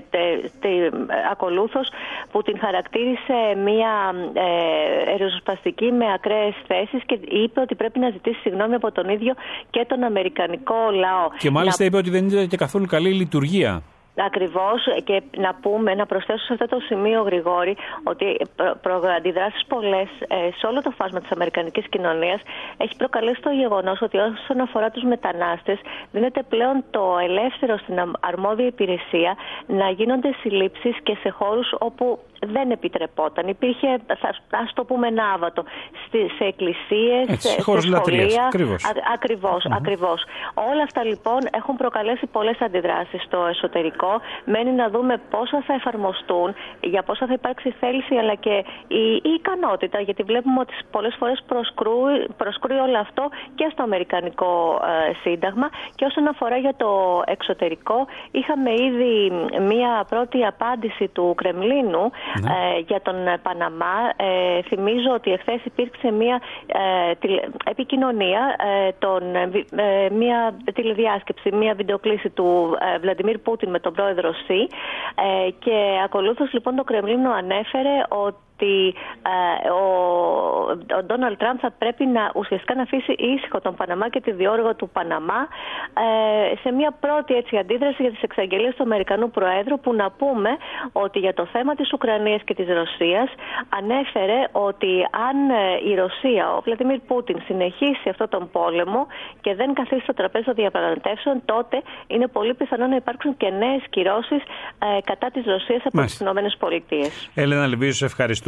[SPEAKER 15] ακολούθως, που την χαρακτήρισε μια ε, ριζοσπαστική με ακραίες θέσεις και είπε ότι πρέπει να ζητήσει συγγνώμη από τον ίδιο και τον αμερικανικό λαό.
[SPEAKER 6] Και μάλιστα
[SPEAKER 15] να...
[SPEAKER 6] είπε ότι δεν ήταν και καθόλου καλή η λειτουργία.
[SPEAKER 15] Ακριβώς, και να πούμε, να προσθέσω σε αυτό το σημείο, Γρηγόρη, ότι προ, προ, αντιδράσεις πολλές ε, σε όλο το φάσμα της αμερικανικής κοινωνίας έχει προκαλέσει το γεγονός ότι όσον αφορά τους μετανάστες δίνεται πλέον το ελεύθερο στην αρμόδια υπηρεσία να γίνονται συλλήψεις και σε χώρους όπου δεν επιτρεπόταν. Υπήρχε, ας το πούμε, ναύατο σε εκκλησίες,
[SPEAKER 6] έτσι,
[SPEAKER 15] σε σχολεία. Ακριβώς. Α, ακριβώς, mm-hmm. ακριβώς. Όλα αυτά λοιπόν έχουν προκαλέσει πολλές αντιδράσεις στο εσωτερικό. Μένει να δούμε πόσα θα εφαρμοστούν, για πόσα θα υπάρξει θέληση αλλά και η, η ικανότητα, γιατί βλέπουμε ότι πολλές φορές προσκρούει, προσκρούει όλο αυτό και στο Αμερικανικό ε, Σύνταγμα. Και όσον αφορά για το εξωτερικό, είχαμε ήδη μία πρώτη απάντηση του Κρεμλίνου ναι. ε, για τον Παναμά. Ε, θυμίζω ότι εχθές υπήρξε μία ε, τηλε, επικοινωνία, ε, τον, ε, μία τηλεδιάσκεψη, μία βιντεοκλήση του ε, Βλαντιμίρ Πούτιν με τον πρόεδρο Σι, ε, και ακολούθως λοιπόν το Κρεμλίνο ανέφερε ότι ότι ε, ο, ο Ντόναλντ Τραμπ θα πρέπει να ουσιαστικά να αφήσει ήσυχο τον Παναμά και τη διόργο του Παναμά, ε, σε μια πρώτη έτσι αντίδραση για τις εξαγγελίες του Αμερικανού Προέδρου, που να πούμε ότι για το θέμα της Ουκρανίας και της Ρωσίας ανέφερε ότι αν η Ρωσία, ο Βλαντιμίρ Πούτιν, συνεχίσει αυτόν τον πόλεμο και δεν καθίσει στο τραπέζι των διαπραγματεύσεων, τότε είναι πολύ πιθανό να υπάρξουν και νέες κυρώσεις ε, κατά της Ρωσίας από τις ΗΠΑ.
[SPEAKER 6] Έλενα Λιβύου, ευχαριστούμε.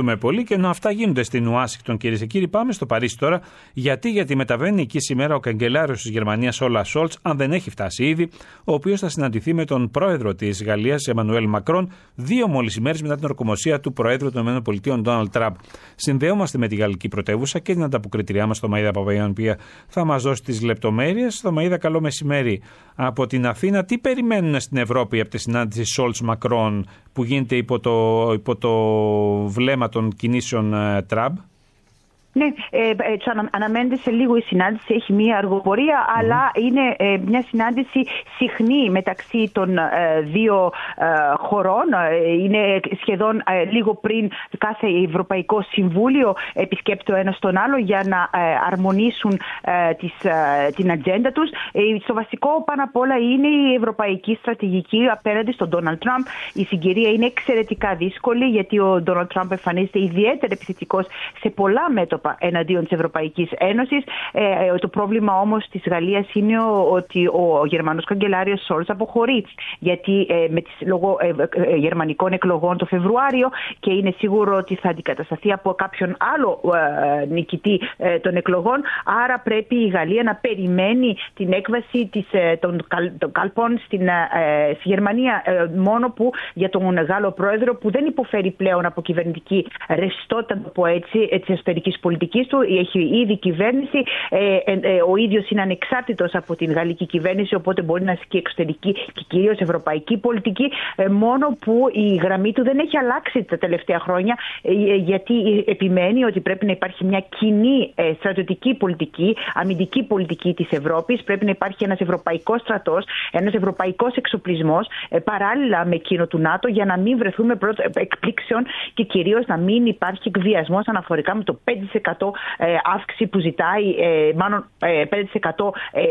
[SPEAKER 6] ευχαριστούμε πολύ. Και ενώ αυτά γίνονται στην Ουάσιγκτον, κυρίες και κύριοι, πάμε στο Παρίσι τώρα. Γιατί, γιατί μεταβαίνει εκεί σήμερα ο καγκελάριος της Γερμανίας, Όλαφ Σόλτς, αν δεν έχει φτάσει ήδη, ο οποίος θα συναντηθεί με τον πρόεδρο της Γαλλίας, Εμμανουέλ Μακρόν, δύο μόλις ημέρες μετά την ορκομοσία του Προέδρου των ΗΠΑ, Ντόναλντ Τραμπ. Συνδέομαστε με τη γαλλική πρωτεύουσα και την ανταποκριτριά μας, Θωμαΐδα Παπαγιάννη, η οποία θα μας δώσει τις λεπτομέρειες. Θωμαΐδα, καλό μεσημέρι από την Αθήνα. Τι περιμένουν στην Ευρώπη από τη συνάντηση Σόλτς-Μακρόν που γίνεται υπό το, υπό το βλέμμα των κινήσεων Τραμπ?
[SPEAKER 16] Ναι, ε, έτσι αναμένεται σε λίγο η συνάντηση, έχει μία αργοπορία, mm. αλλά είναι ε, μια συνάντηση συχνή μεταξύ των ε, δύο ε, χωρών. Είναι σχεδόν ε, λίγο πριν κάθε Ευρωπαϊκό Συμβούλιο επισκέπτεται ο ένας τον άλλο για να ε, αρμονίσουν ε, τις, ε, την ατζέντα τους. Ε, στο βασικό πάνω απ' όλα είναι η ευρωπαϊκή στρατηγική απέναντι στον Ντόναλντ Τραμπ. Η συγκυρία είναι εξαιρετικά δύσκολη, γιατί ο Ντόναλντ Τραμπ εμφανίζεται ιδιαίτερα επιθετικός σε πολλά μέτωπα εναντίον της Ευρωπαϊκής Ένωσης. Ε, το πρόβλημα όμως της Γαλλίας είναι ο, ότι ο Γερμανός καγκελάριος Σόλτς αποχωρεί, γιατί ε, με τις λόγω ε, ε, γερμανικών εκλογών το Φεβρουάριο, και είναι σίγουρο ότι θα αντικατασταθεί από κάποιον άλλο ε, νικητή ε, των εκλογών. Άρα πρέπει η Γαλλία να περιμένει την έκβαση της, ε, των, καλ, των καλπών στην, ε, στη Γερμανία, ε, μόνο που για τον Γάλλο πρόεδρο, που δεν υποφέρει πλέον από κυβερνητική ρευστότητα, να πω έτσι, της εσωτερικής πολιτικής του, έχει ήδη κυβέρνηση, ε, ε, ε, ο ίδιος είναι ανεξάρτητος από την γαλλική κυβέρνηση, οπότε μπορεί να ασκεί εξωτερική και κυρίως ευρωπαϊκή πολιτική, ε, μόνο που η γραμμή του δεν έχει αλλάξει τα τελευταία χρόνια, ε, γιατί επιμένει ότι πρέπει να υπάρχει μια κοινή ε, στρατιωτική πολιτική, αμυντική πολιτική της Ευρώπης, πρέπει να υπάρχει ένας ευρωπαϊκός στρατός, ένας ευρωπαϊκός εξοπλισμός, ε, παράλληλα με εκείνο του ΝΑΤΟ, για να μην βρεθούμε πρώτο εκπλήξεων και κυρίως να μην υπάρχει εκβιασμός αναφορικά με το πέντε τοις εκατό αύξηση που ζητάει, μάλλον πέντε τοις εκατό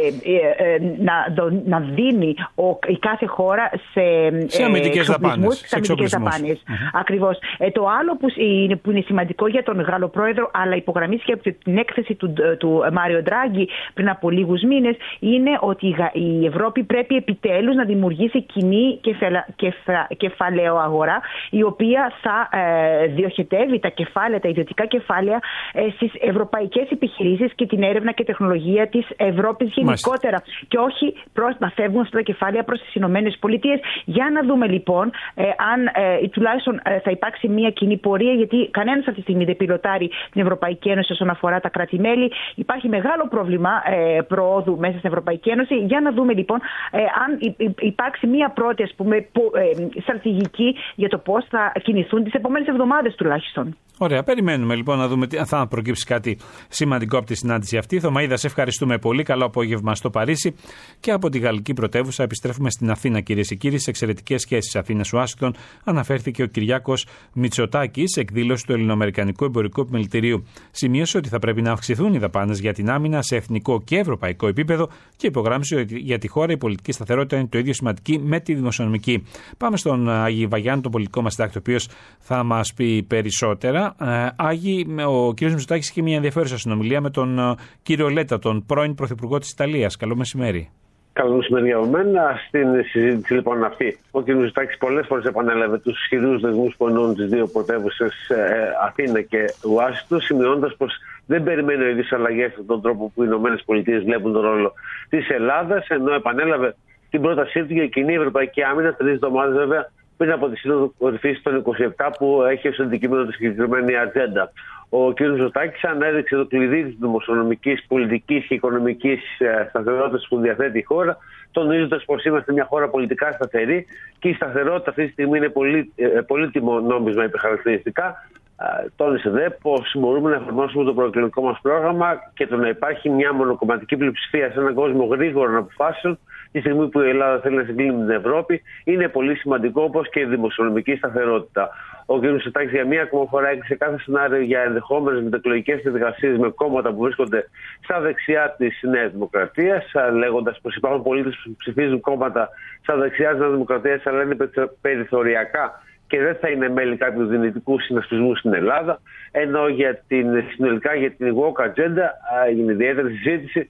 [SPEAKER 16] να, να δίνει ο, η κάθε χώρα σε,
[SPEAKER 6] σε αμυντικές δαπάνες.
[SPEAKER 16] δαπάνες. Mm-hmm. Ακριβώς. Ε, το άλλο που είναι, που είναι σημαντικό για τον Γάλλο πρόεδρο, αλλά υπογραμμίστηκε από την έκθεση του, του Μάριο Ντράγκη πριν από λίγους μήνες, είναι ότι η Ευρώπη πρέπει επιτέλους να δημιουργήσει κοινή κεφαλα, κεφα, κεφαλαίο αγορά, η οποία θα ε, διοχετεύει τα κεφάλαια, τα ιδιωτικά κεφάλαια στις ευρωπαϊκές επιχειρήσεις και την έρευνα και τεχνολογία της Ευρώπης γενικότερα. Μάλιστα. Και όχι προς, να φεύγουν αυτά τα κεφάλαια προς τις Ηνωμένες Πολιτείες. Για να δούμε λοιπόν ε, αν ε, τουλάχιστον ε, θα υπάρξει μια κοινή πορεία, γιατί κανένας αυτή τη στιγμή δεν πιλωτάρει την Ευρωπαϊκή Ένωση όσον αφορά τα κράτη-μέλη. Υπάρχει μεγάλο πρόβλημα ε, προόδου μέσα στην Ευρωπαϊκή Ένωση. Για να δούμε λοιπόν ε, αν υπάρξει μια πρώτη, ας πούμε, που, ε, στρατηγική για το πώς θα κινηθούν τις επόμενες εβδομάδες τουλάχιστον.
[SPEAKER 6] Ωραία, περιμένουμε λοιπόν να δούμε αν θα προκύψει κάτι σημαντικό από τη συνάντηση αυτή. Θωμαΐδα, σε ευχαριστούμε πολύ. Καλό απόγευμα στο Παρίσι. Και από τη γαλλική πρωτεύουσα επιστρέφουμε στην Αθήνα, κυρίες και κύριοι. Σε εξαιρετικές σχέσεις Αθήνας-Ουάσιγκτον αναφέρθηκε ο Κυριάκος Μητσοτάκης σε εκδήλωση του Ελληνοαμερικανικού Εμπορικού Επιμελητηρίου. Σημείωσε ότι θα πρέπει να αυξηθούν οι δαπάνες για την άμυνα σε εθνικό και ευρωπαϊκό επίπεδο και υπογράμμισε ότι για τη χώρα η πολιτική σταθερότητα είναι το ίδιο σημαντική με τη δημοσιονομική. Πάμε στον Άγη Βαγιάννη, τον πολιτικό μας συντάκτη, ο οποίος θα μας πει περισσότερα. Άγη, ο κ. Μητσοτάκης είχε μια ενδιαφέρουσα συνομιλία με τον κύριο Λέτα, τον πρώην Πρωθυπουργό της Ιταλίας. Καλό μεσημέρι.
[SPEAKER 17] Καλό μεσημέρι για μένα. Στην συζήτηση λοιπόν αυτή, ο κ. Μητσοτάκης πολλές φορές επανέλαβε τους ισχυρούς δεσμούς που ενώνουν τις δύο πρωτεύουσες, ε, Αθήνα και Ουάσιγκτον, σημειώνοντας πως δεν περιμένει ο ίδιος αλλαγές από τον τρόπο που οι ΗΠΑ βλέπουν τον ρόλο της Ελλάδας, ενώ επανέλαβε την πρότασή του για κοινή ευρωπαϊκή άμυνα τρεις εβδομάδες βέβαια πριν από τη Σύνοδο Κορυφής των είκοσι επτά που έχει ως αντικείμενο τη συγκεκριμένη ατζέντα. Ο κ. Μητσοτάκης ανέδειξε το κλειδί της δημοσιονομικής, πολιτικής και οικονομικής σταθερότητας που διαθέτει η χώρα, τονίζοντας πως είμαστε μια χώρα πολιτικά σταθερή και η σταθερότητα αυτή τη στιγμή είναι πολύ, πολύτιμο νόμισμα υπερχαρακτηριστικά. Τόνισε δε πως μπορούμε να εφαρμόσουμε το προεκλογικό μας πρόγραμμα και το να υπάρχει μια μονοκομματική πλειοψηφία σε έναν κόσμο γρήγορων αποφάσεων, τη στιγμή που η Ελλάδα θέλει να συγκλίνει με την Ευρώπη, είναι πολύ σημαντικό, όπως και η δημοσιονομική σταθερότητα. Ο κ. Μητσοτάκης για μία ακόμα φορά έκλεισε κάθε σενάριο για ενδεχόμενες μετεκλογικές διαδικασίες με κόμματα που βρίσκονται στα δεξιά της Νέας Δημοκρατίας, λέγοντας πως υπάρχουν πολίτες που ψηφίζουν κόμματα στα δεξιά της Νέας Δημοκρατίας, αλλά είναι περιθωριακά και δεν θα είναι μέλη κάποιου δυνητικού συνασπισμού στην Ελλάδα. Ενώ για την, συνολικά για την woke agenda έγινε ιδιαίτερη συζήτηση.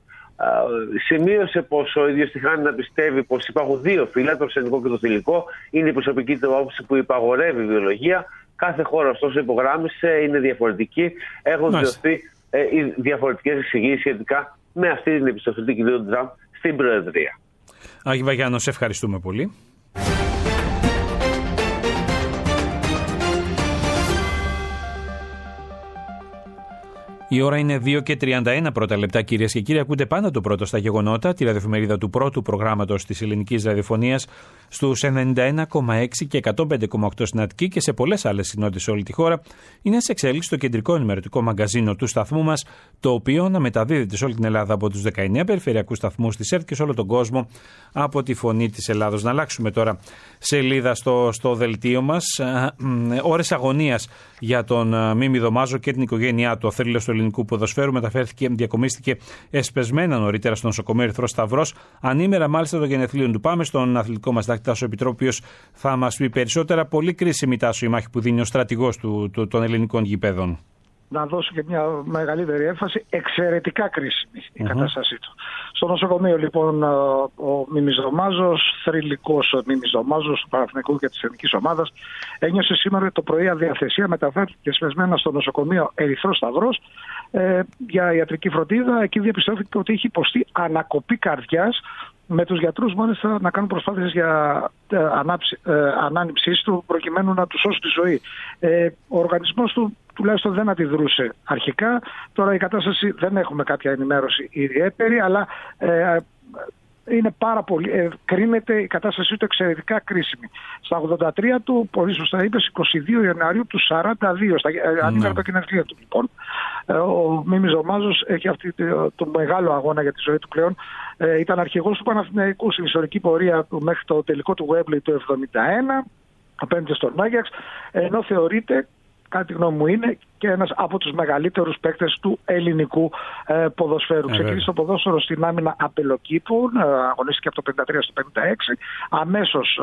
[SPEAKER 17] Σημείωσε πως ο ίδιος τυχάνει να πιστεύει πως υπάρχουν δύο φύλλα, το αρσενικό και το θηλυκό. Είναι η προσωπική του άποψη που υπαγορεύει η βιολογία. Κάθε χώρα, ωστόσο, υπογράμμισε, είναι διαφορετική. Έχουν δοθεί ε, διαφορετικές εξηγήσεις σχετικά με αυτή την επιστροφή του κ. Τραμπ στην Προεδρία.
[SPEAKER 6] Άγη Βαγιάννο, σε ευχαριστούμε πολύ. Η ώρα είναι δύο και τριάντα ένα πρώτα λεπτά, κυρίες και κύριοι. Ακούτε πάντα το πρώτο στα γεγονότα, τη ραδιοφημερίδα του πρώτου προγράμματος της ελληνικής ραδιοφωνίας στους ενενήντα ένα κόμμα έξι και εκατόν πέντε κόμμα οκτώ στην Αττική και σε πολλές άλλες συνότητες σε όλη τη χώρα. Είναι σε εξέλιξη το κεντρικό ενημερωτικό μαγκαζίνο του σταθμού μας, το οποίο να μεταδίδεται σε όλη την Ελλάδα από τους δεκαεννέα περιφερειακούς σταθμούς της ΕΡΤ και σε όλο τον κόσμο από τη Φωνή της Ελλάδος. Να αλλάξουμε τώρα σελίδα στο, στο δελτίο μας. Ώρες αγωνίας για τον Μίμη Δωμάζο και την οικογένειά του. Ο θρύλος του ελληνικού ποδοσφαίρου μεταφέρθηκε, διακομίστηκε εσπεσμένα νωρίτερα στο νοσοκομείο Ερυθρός Σταυρός, ανήμερα μάλιστα των γενεθλίων του. Πάμε στον αθλητικό μας δάκτη Τάσο Επιτρόπου, ο οποίος θα μας πει περισσότερα. Πολύ κρίσιμη, Τάσο, η μάχη που δίνει ο στρατηγός του, του, των ελληνικών γηπέδων.
[SPEAKER 18] Να δώσω και μια μεγαλύτερη έμφαση, εξαιρετικά κρίσιμη η mm-hmm. κατάστασή του. Στο νοσοκομείο λοιπόν ο Μίμης Δωμάζος, θρυλικός ο Μίμης Δωμάζος του Παναθηναϊκού και της Εθνικής Ομάδας, ένιωσε σήμερα το πρωί αδιαθεσία, μεταφέρθηκε σπεσμένα στο νοσοκομείο Ερυθρός Σταυρός ε, για ιατρική φροντίδα. Εκεί διαπιστώθηκε ότι είχε υποστεί ανακοπή καρδιάς, με τους γιατρούς μάλιστα να κάνουν προσπάθειες για ε, ανάψη, ε, ανάνυψής του προκειμένου να του σώσει τη ζωή. Ε, ο οργανισμός του τουλάχιστον δεν αντιδρούσε αρχικά. Τώρα η κατάσταση δεν έχουμε κάποια ενημέρωση ιδιαίτερη, αλλά ε, είναι πάρα πολύ, ε, κρίνεται η κατάστασή του εξαιρετικά κρίσιμη. Στα ογδόντα τρία του, πολύ σωστά είπε, είκοσι δύο Ιανουαρίου του σαράντα δύο, στα, ε, ανήμερα τα γενέθλια του λοιπόν. Ε, ο Μίμης Δωμάζος έχει αυτή το, το μεγάλο αγώνα για τη ζωή του πλέον. Ε, ήταν αρχηγός του Παναθηναϊκού στην ιστορική πορεία του μέχρι το τελικό του Wembley του εβδομήντα ένα, απέναντι στον Άγιαξ, ενώ θεωρείται, κατά τη γνώμη μου, είναι και ένας από τους μεγαλύτερους παίκτες του ελληνικού ε, ποδοσφαίρου. Ε, Ξεκίνησε το ποδόσφαιρο στην άμυνα απελοκήπων, ε, αγωνίστηκε από το πενήντα τρία στο πενήντα έξι, αμέσως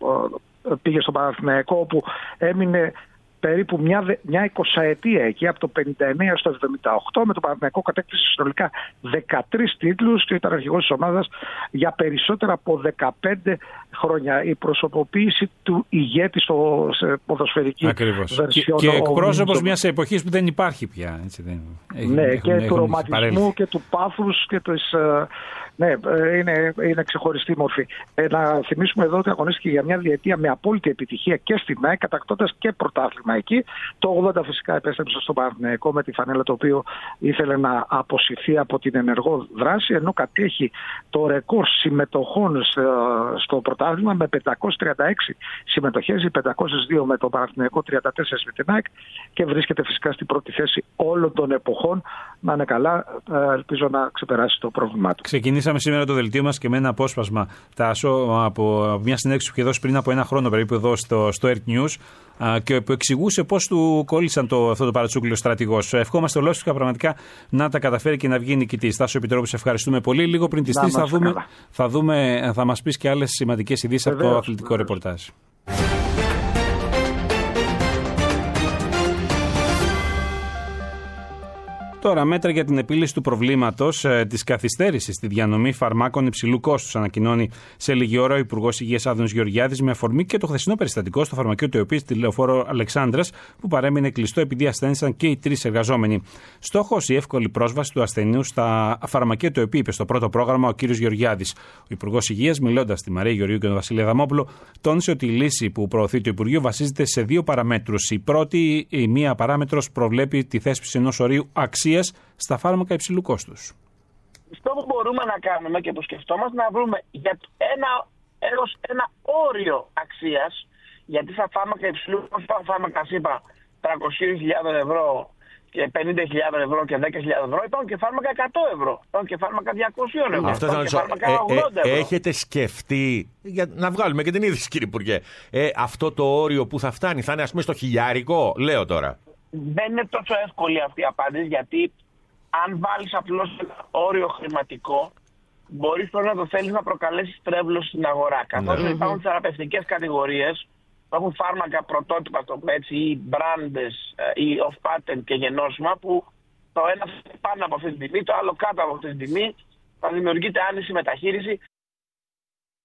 [SPEAKER 18] ε, ε, πήγε στον Παναθηναϊκό, όπου έμεινε περίπου μια, μια εικοσαετία εκεί, από το πενήντα εννέα στο εβδομήντα οκτώ. Με το Παναθηναϊκό κατέκτησε συνολικά δεκατρείς τίτλους και ήταν αρχηγός της ομάδας για περισσότερα από δεκαπέντε χρόνια. Η προσωποποίηση του ηγέτη στο, σε ποδοσφαιρική βερσιόν. Και, και εκπρόσωπος ο... μιας εποχής που δεν υπάρχει πια. Έτσι, δεν... Ναι, έχουν, και έχουν, του ρομαντισμού και του πάθους και της... Ναι, είναι, είναι ξεχωριστή μορφή. Ε, να θυμίσουμε εδώ ότι αγωνίστηκε για μια διετία με απόλυτη επιτυχία και στην ΑΕΚ, κατακτώντας και πρωτάθλημα εκεί. Το ογδόντα φυσικά επέστρεψε στο Παναθηναϊκό με τη φανέλα, το οποίο ήθελε να αποσυρθεί από την ενεργό δράση, ενώ κατέχει το ρεκόρ συμμετοχών στο πρωτάθλημα με πεντακόσιες τριάντα έξι συμμετοχές, οι πεντακόσιες δύο με το Παναθηναϊκό, τριάντα τέσσερα με την ΑΕΚ, και βρίσκεται φυσικά στην πρώτη θέση όλων των εποχών. Να είναι καλά, ελπίζω να ξεπεράσει το πρόβλημά του. Ξεκινήσαμε σήμερα το δελτίο μας και με ένα απόσπασμα, Τάσο, από μια συνέντευξη που είχε δώσει πριν από ένα χρόνο περίπου εδώ στο, στο Earth News, και που εξηγούσε πώς του κόλλησαν το, αυτό το παρατσούκλιο στρατηγός. Ευχόμαστε ολόσφαιρα πραγματικά να τα καταφέρει και να βγει νικητής. Τάσο Επιτρόπου, σε ευχαριστούμε πολύ. Λίγο πριν τις τρεις θα δούμε, θα, δούμε, θα μας πεις και άλλες σημαντικές ειδήσεις από το αθλητικό ρεπορτάζ. Τώρα, μέτρα για την επίλυση του προβλήματος ε, της καθυστέρησης στη διανομή φαρμάκων υψηλού κόστους, ανακοινώνει σε λίγη ώρα ο Υπουργός Υγείας Άδωνης Γεωργιάδης, με αφορμή και το χθεσινό περιστατικό στο φαρμακείο Τεοπής στη λεωφόρο Αλεξάνδρας, που παρέμεινε κλειστό επειδή ασθένησαν και οι τρεις εργαζόμενοι. Στόχος η εύκολη πρόσβαση του ασθενού στα φαρμακεία Τεοπή, είπε στο πρώτο πρόγραμμα ο κ. Γεωργιάδης. Ο Υπουργός Υγείας, μιλώντας στη Μαρία Γεωργίου και τον Βασίλη Αδαμόπουλο, τόνισε ότι η λύση που προωθεί το Υπουργείο βασίζεται σε δύο παραμέτρους. Η πρώτη, η μία παράμετρος, προβλέπει τη θέσπιση ενός ορίου αξίας στα φάρμακα υψηλού κόστους.
[SPEAKER 19] Αυτό που μπορούμε να κάνουμε και που σκεφτόμαστε, να βρούμε για ένα, έως ένα όριο αξίας, γιατί στα φάρμακα υψηλού κόστους, φάρμακα είπα τριακόσιες χιλιάδες ευρώ και πενήντα χιλιάδες ευρώ και δέκα χιλιάδες ευρώ, υπάρχουν και φάρμακα εκατό ευρώ, υπάρχουν και φάρμακα διακόσια ευρώ,
[SPEAKER 20] Αυτό
[SPEAKER 19] υπάρχουν και φάρμακα ογδόντα ευρώ.
[SPEAKER 20] Έχετε σκεφτεί, για να βγάλουμε και την είδηση, κύριε Υπουργέ, ε, αυτό το όριο που θα φτάνει, θα είναι ας πούμε στο χιλιάρικο, λέω τώρα?
[SPEAKER 19] Δεν είναι τόσο εύκολη αυτή η απάντηση, γιατί αν βάλεις απλώς ένα όριο χρηματικό, μπορείς τώρα να το θέλεις να προκαλέσεις τρέβλωση στην αγορά. Καθώς mm-hmm. υπάρχουν θεραπευτικές κατηγορίες που έχουν φάρμακα πρωτότυπα, το έτσι, ή μπράντες ή off-patent και γενώσιμα, που το ένα πάνω από αυτή την τιμή, το άλλο κάτω από αυτή την τιμή, θα δημιουργείται άνηση μεταχείριση.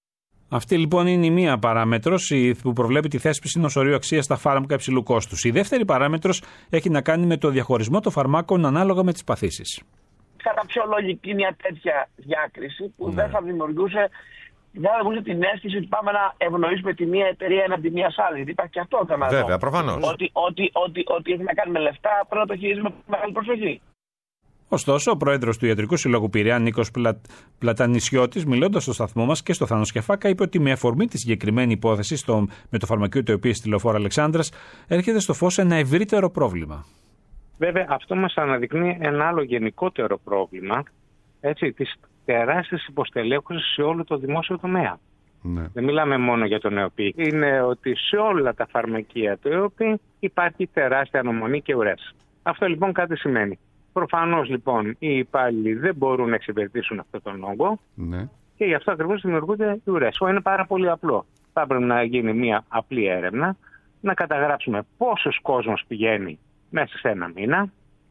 [SPEAKER 6] Αυτή λοιπόν είναι η μία παράμετρος που προβλέπει τη θέσπιση ενός ορίου αξίας στα φάρμακα υψηλού κόστους. Η δεύτερη παράμετρος έχει να κάνει με το διαχωρισμό των φαρμάκων ανάλογα με τις παθήσεις.
[SPEAKER 19] Κατά πιο λογική μια τέτοια διάκριση που ναι. δεν θα δημιουργούσε, δεν θα δημιουργούσε την αίσθηση ότι πάμε να ευνοήσουμε τη μία εταιρεία έναντι μια άλλη. Γιατί υπάρχει και αυτό το θέμα.
[SPEAKER 20] Βέβαια, προφανώς.
[SPEAKER 19] Ότι, ότι, ότι, ότι έχει να κάνει με λεφτά, πρέπει να το χειρίζουμε με μεγάλη προσοχή.
[SPEAKER 6] Ωστόσο, ο πρόεδρος του Ιατρικού Συλλόγου Πειραιά, Νίκος Πλα... Πλατανισιώτης, μιλώντας στο σταθμό μας και στο Θάνος Κεφάκα, είπε ότι με αφορμή τη συγκεκριμένη υπόθεση στο... με το φαρμακείο το οποίο στη Λεωφόρο Αλεξάνδρας έρχεται στο φως ένα ευρύτερο πρόβλημα.
[SPEAKER 21] Βέβαια, αυτό μας αναδεικνύει ένα άλλο γενικότερο πρόβλημα, έτσι, της τεράστιας υποστελέχωσης σε όλο το δημόσιο τομέα. Ναι. Δεν μιλάμε μόνο για τον ΕΟΠΗ. Είναι ότι σε όλα τα φαρμακεία του ΕΟΠΗ υπάρχει τεράστια ανομονή και ουρές. Αυτό λοιπόν κάτι σημαίνει. Προφανώς λοιπόν οι υπάλληλοι δεν μπορούν να εξυπηρετήσουν αυτόν τον όγκο ναι. και γι' αυτό ακριβώς δημιουργούνται οι ουρές. Είναι πάρα πολύ απλό. Θα πρέπει να γίνει μια απλή έρευνα, να καταγράψουμε πόσος κόσμος πηγαίνει μέσα σε ένα μήνα,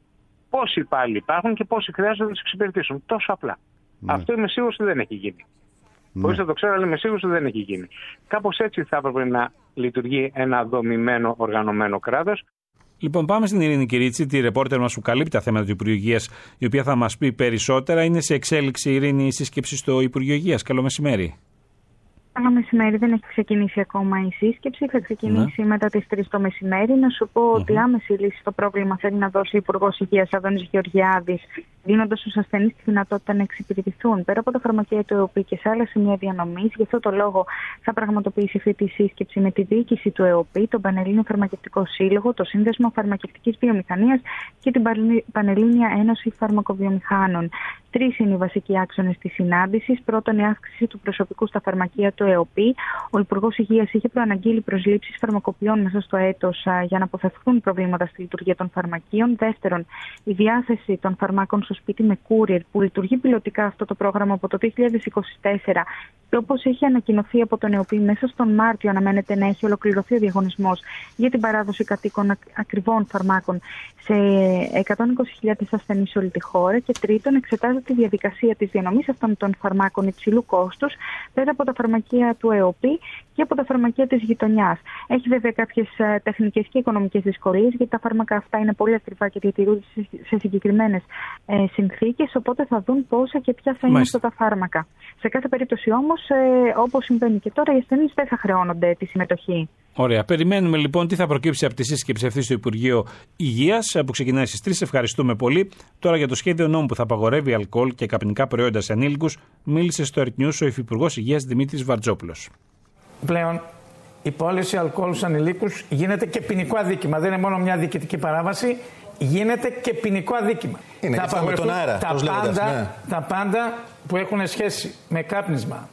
[SPEAKER 21] πόσοι υπάλληλοι υπάρχουν και πόσοι χρειάζονται να τους εξυπηρετήσουν. Τόσο απλά. Ναι. Αυτό είμαι σίγουρος ότι δεν έχει γίνει. Ναι. Χωρίς να το ξέρω, αλλά είμαι σίγουρος ότι δεν έχει γίνει. Κάπως έτσι θα έπρεπε να λειτουργεί ένα δομημένο, οργανωμένο κράτος.
[SPEAKER 6] Λοιπόν, πάμε στην Ειρήνη Κυρίτσι, τη ρεπόρτερ μας που καλύπτει τα θέματα του Υπουργείου Υγείας, η οποία θα μας πει περισσότερα. Είναι σε εξέλιξη, Ειρήνη, η σύσκεψη στο Υπουργείο Υγείας. Καλό μεσημέρι.
[SPEAKER 22] Καλό μεσημέρι, δεν έχει ξεκινήσει ακόμα η σύσκεψη. Θα ξεκινήσει ναι. μετά τις τρεις το μεσημέρι. Να σου πω mm-hmm. ότι άμεση λύση στο πρόβλημα θέλει να δώσει ο Υπουργός Υγείας Άδωνης Γεωργιάδης, δίνοντας στους ασθενείς τη δυνατότητα να εξυπηρετηθούν πέρα από τα φαρμακεία του ΕΟΠΗ και σε άλλα σημεία διανομής. Γι' αυτό το λόγο θα πραγματοποιήσει αυτή τη σύσκεψη με τη διοίκηση του ΕΟΠΗ, τον Πανελλήνιο Φαρμακευτικό Σύλλογο, το Σύνδεσμο Φαρμακευτικής Βιομηχανίας και την Πανελλήνια Ένωση Φαρμακοβιομηχάνων. Τρεις είναι οι βασικοί άξονες της συνάντησης. Πρώτον, η αύξηση του προσωπικού στα φαρμακεία του ΕΟΠΗ. Ο Υπουργός Υγείας είχε προαναγγείλει προσλήψεις φαρμακοποιών μέσα στο έτος για να αποφευχθούν προβλήματα στη λειτουργία των φαρμακείων. Δεύτερον, η διάθεση των φαρμάκων στο σπίτι με courier, που λειτουργεί πιλωτικά αυτό το πρόγραμμα από το δύο χιλιάδες είκοσι τέσσερα και όπως έχει ανακοινωθεί από τον ΕΟΠΗ, μέσα στον Μάρτιο αναμένεται να έχει ολοκληρωθεί ο διαγωνισμός για την παράδοση κατοίκων ακριβών φαρμάκων σε εκατόν είκοσι χιλιάδες ασθενείς σε όλη τη χώρα. Και τρίτον, εξετάζεται τη διαδικασία της διανομής αυτών των φαρμάκων υψηλού κόστους πέρα από τα φαρμακεία του ΕΟΠΗ και από τα φαρμακεία της γειτονιάς. Έχει βέβαια κάποιες τεχνικές και οικονομικές δυσκολίες, γιατί τα φάρμακα αυτά είναι πολύ ακριβά και διατηρούνται σε συγκεκριμένες ε, συνθήκες, οπότε θα δουν πόσα και ποια θα είναι αυτά τα φάρμακα. Σε κάθε περίπτωση όμως, ε, όπως συμβαίνει και τώρα, οι ασθενείς δεν θα χρεώνονται τη συμμετοχή.
[SPEAKER 6] Ωραία. Περιμένουμε λοιπόν τι θα προκύψει από τη σύσκεψη αυτή στο Υπουργείο Υγείας που ξεκινάει στις τρεις. Ευχαριστούμε πολύ. Τώρα για το σχέδιο νόμου που θα απαγορεύει αλκοόλ και καπνικά προϊόντα σε ανήλικους, μίλησε στο Earth News ο Υφυπουργός Υγείας Δημήτρης Βαρτζόπουλος.
[SPEAKER 23] Πλέον η πώληση αλκοόλ στους ανηλίκους γίνεται και ποινικό αδίκημα. Δεν είναι μόνο μια διοικητική παράβαση, γίνεται και ποινικό αδίκημα.
[SPEAKER 24] Είναι θα με τον αέρα.
[SPEAKER 23] Τα πάντα, ναι. τα πάντα που έχουν σχέση με κάπνισμα,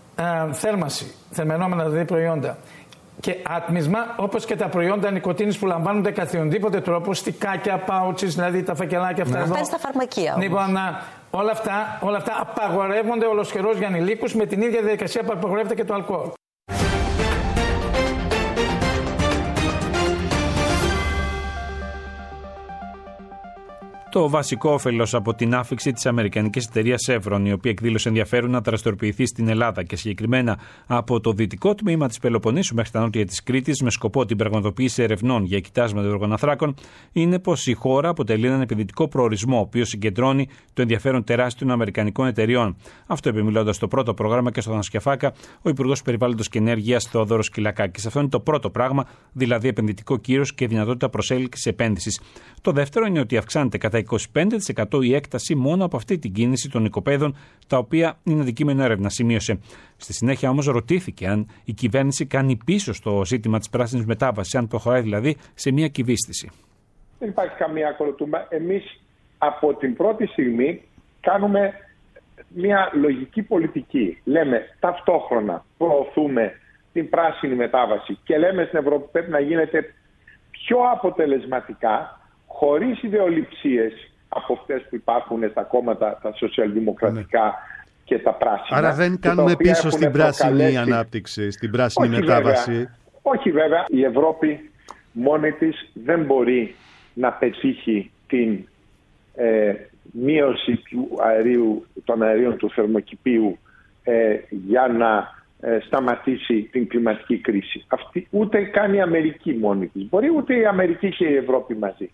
[SPEAKER 23] ε, θέρμανση, θερμαινόμενα δηλαδή προϊόντα και άτμισμα, όπως και τα προϊόντα νοικοτήνης που λαμβάνονται καθιονδήποτε τρόπο, στικάκια, πάουτσες, δηλαδή τα φακελάκια αυτά.
[SPEAKER 25] Αυτά είναι στα φαρμακεία.
[SPEAKER 23] Λοιπόν, όλα αυτά, όλα αυτά απαγορεύονται ολοσχερώς για ανηλίκους με την ίδια διαδικασία που απαγορεύεται και το αλκοόλ.
[SPEAKER 6] Το βασικό όφελος από την άφηξη της αμερικανικής εταιρείας Chevron, η οποία εκδήλωσε ενδιαφέρον να δραστηριοποιηθεί στην Ελλάδα και συγκεκριμένα από το δυτικό τμήμα της Πελοποννήσου μέχρι τα νότια της Κρήτης, με σκοπό την πραγματοποίηση ερευνών για κοιτάσματα οργαναθράκων, είναι πως η χώρα αποτελεί έναν επενδυτικό προορισμό, ο οποίος συγκεντρώνει το ενδιαφέρον τεράστιων αμερικανικών εταιριών. Αυτό είπε μιλώντας στο πρώτο πρόγραμμα και στο Θανασκεφάκα ο Υπουργός Περιβάλλοντος και Ενέργειας Θεόδωρος Κυλακάκης. Αυτό είναι το πρώτο πράγμα, δηλαδή επενδυτικό κύρος και δυνατότητα προσέλκυσης επένδυσης. Το δεύτερο είναι ότι αυξάνεται κατά είκοσι πέντε τοις εκατό η έκταση μόνο από αυτή την κίνηση των οικοπαίδων, τα οποία είναι αντικείμενο έρευνα, σημείωσε. Στη συνέχεια όμως ρωτήθηκε αν η κυβέρνηση κάνει πίσω στο ζήτημα της πράσινης μετάβασης, αν προχωράει δηλαδή σε μια κυβίστηση.
[SPEAKER 26] Δεν υπάρχει καμία ακολουθούμα. Εμείς από την πρώτη στιγμή κάνουμε μια λογική πολιτική. Λέμε ταυτόχρονα προωθούμε την πράσινη μετάβαση και λέμε στην Ευρώπη πρέπει να γίνεται πιο αποτελεσματικά, χωρίς ιδεολειψίες από αυτές που υπάρχουν στα κόμματα τα σοσιαλδημοκρατικά ναι. και τα πράσινα.
[SPEAKER 24] Άρα δεν κάνουμε πίσω στην πράσινη προκαλέσει... ανάπτυξη, στην πράσινη Όχι μετάβαση.
[SPEAKER 26] Βέβαια. Όχι βέβαια. Η Ευρώπη μόνη της δεν μπορεί να πετύχει την ε, μείωση του αερίου, των αερίων του θερμοκηπίου ε, για να ε, σταματήσει την κλιματική κρίση. Αυτή, ούτε καν η Αμερική μόνη της μπορεί, ούτε η Αμερική και η Ευρώπη μαζί.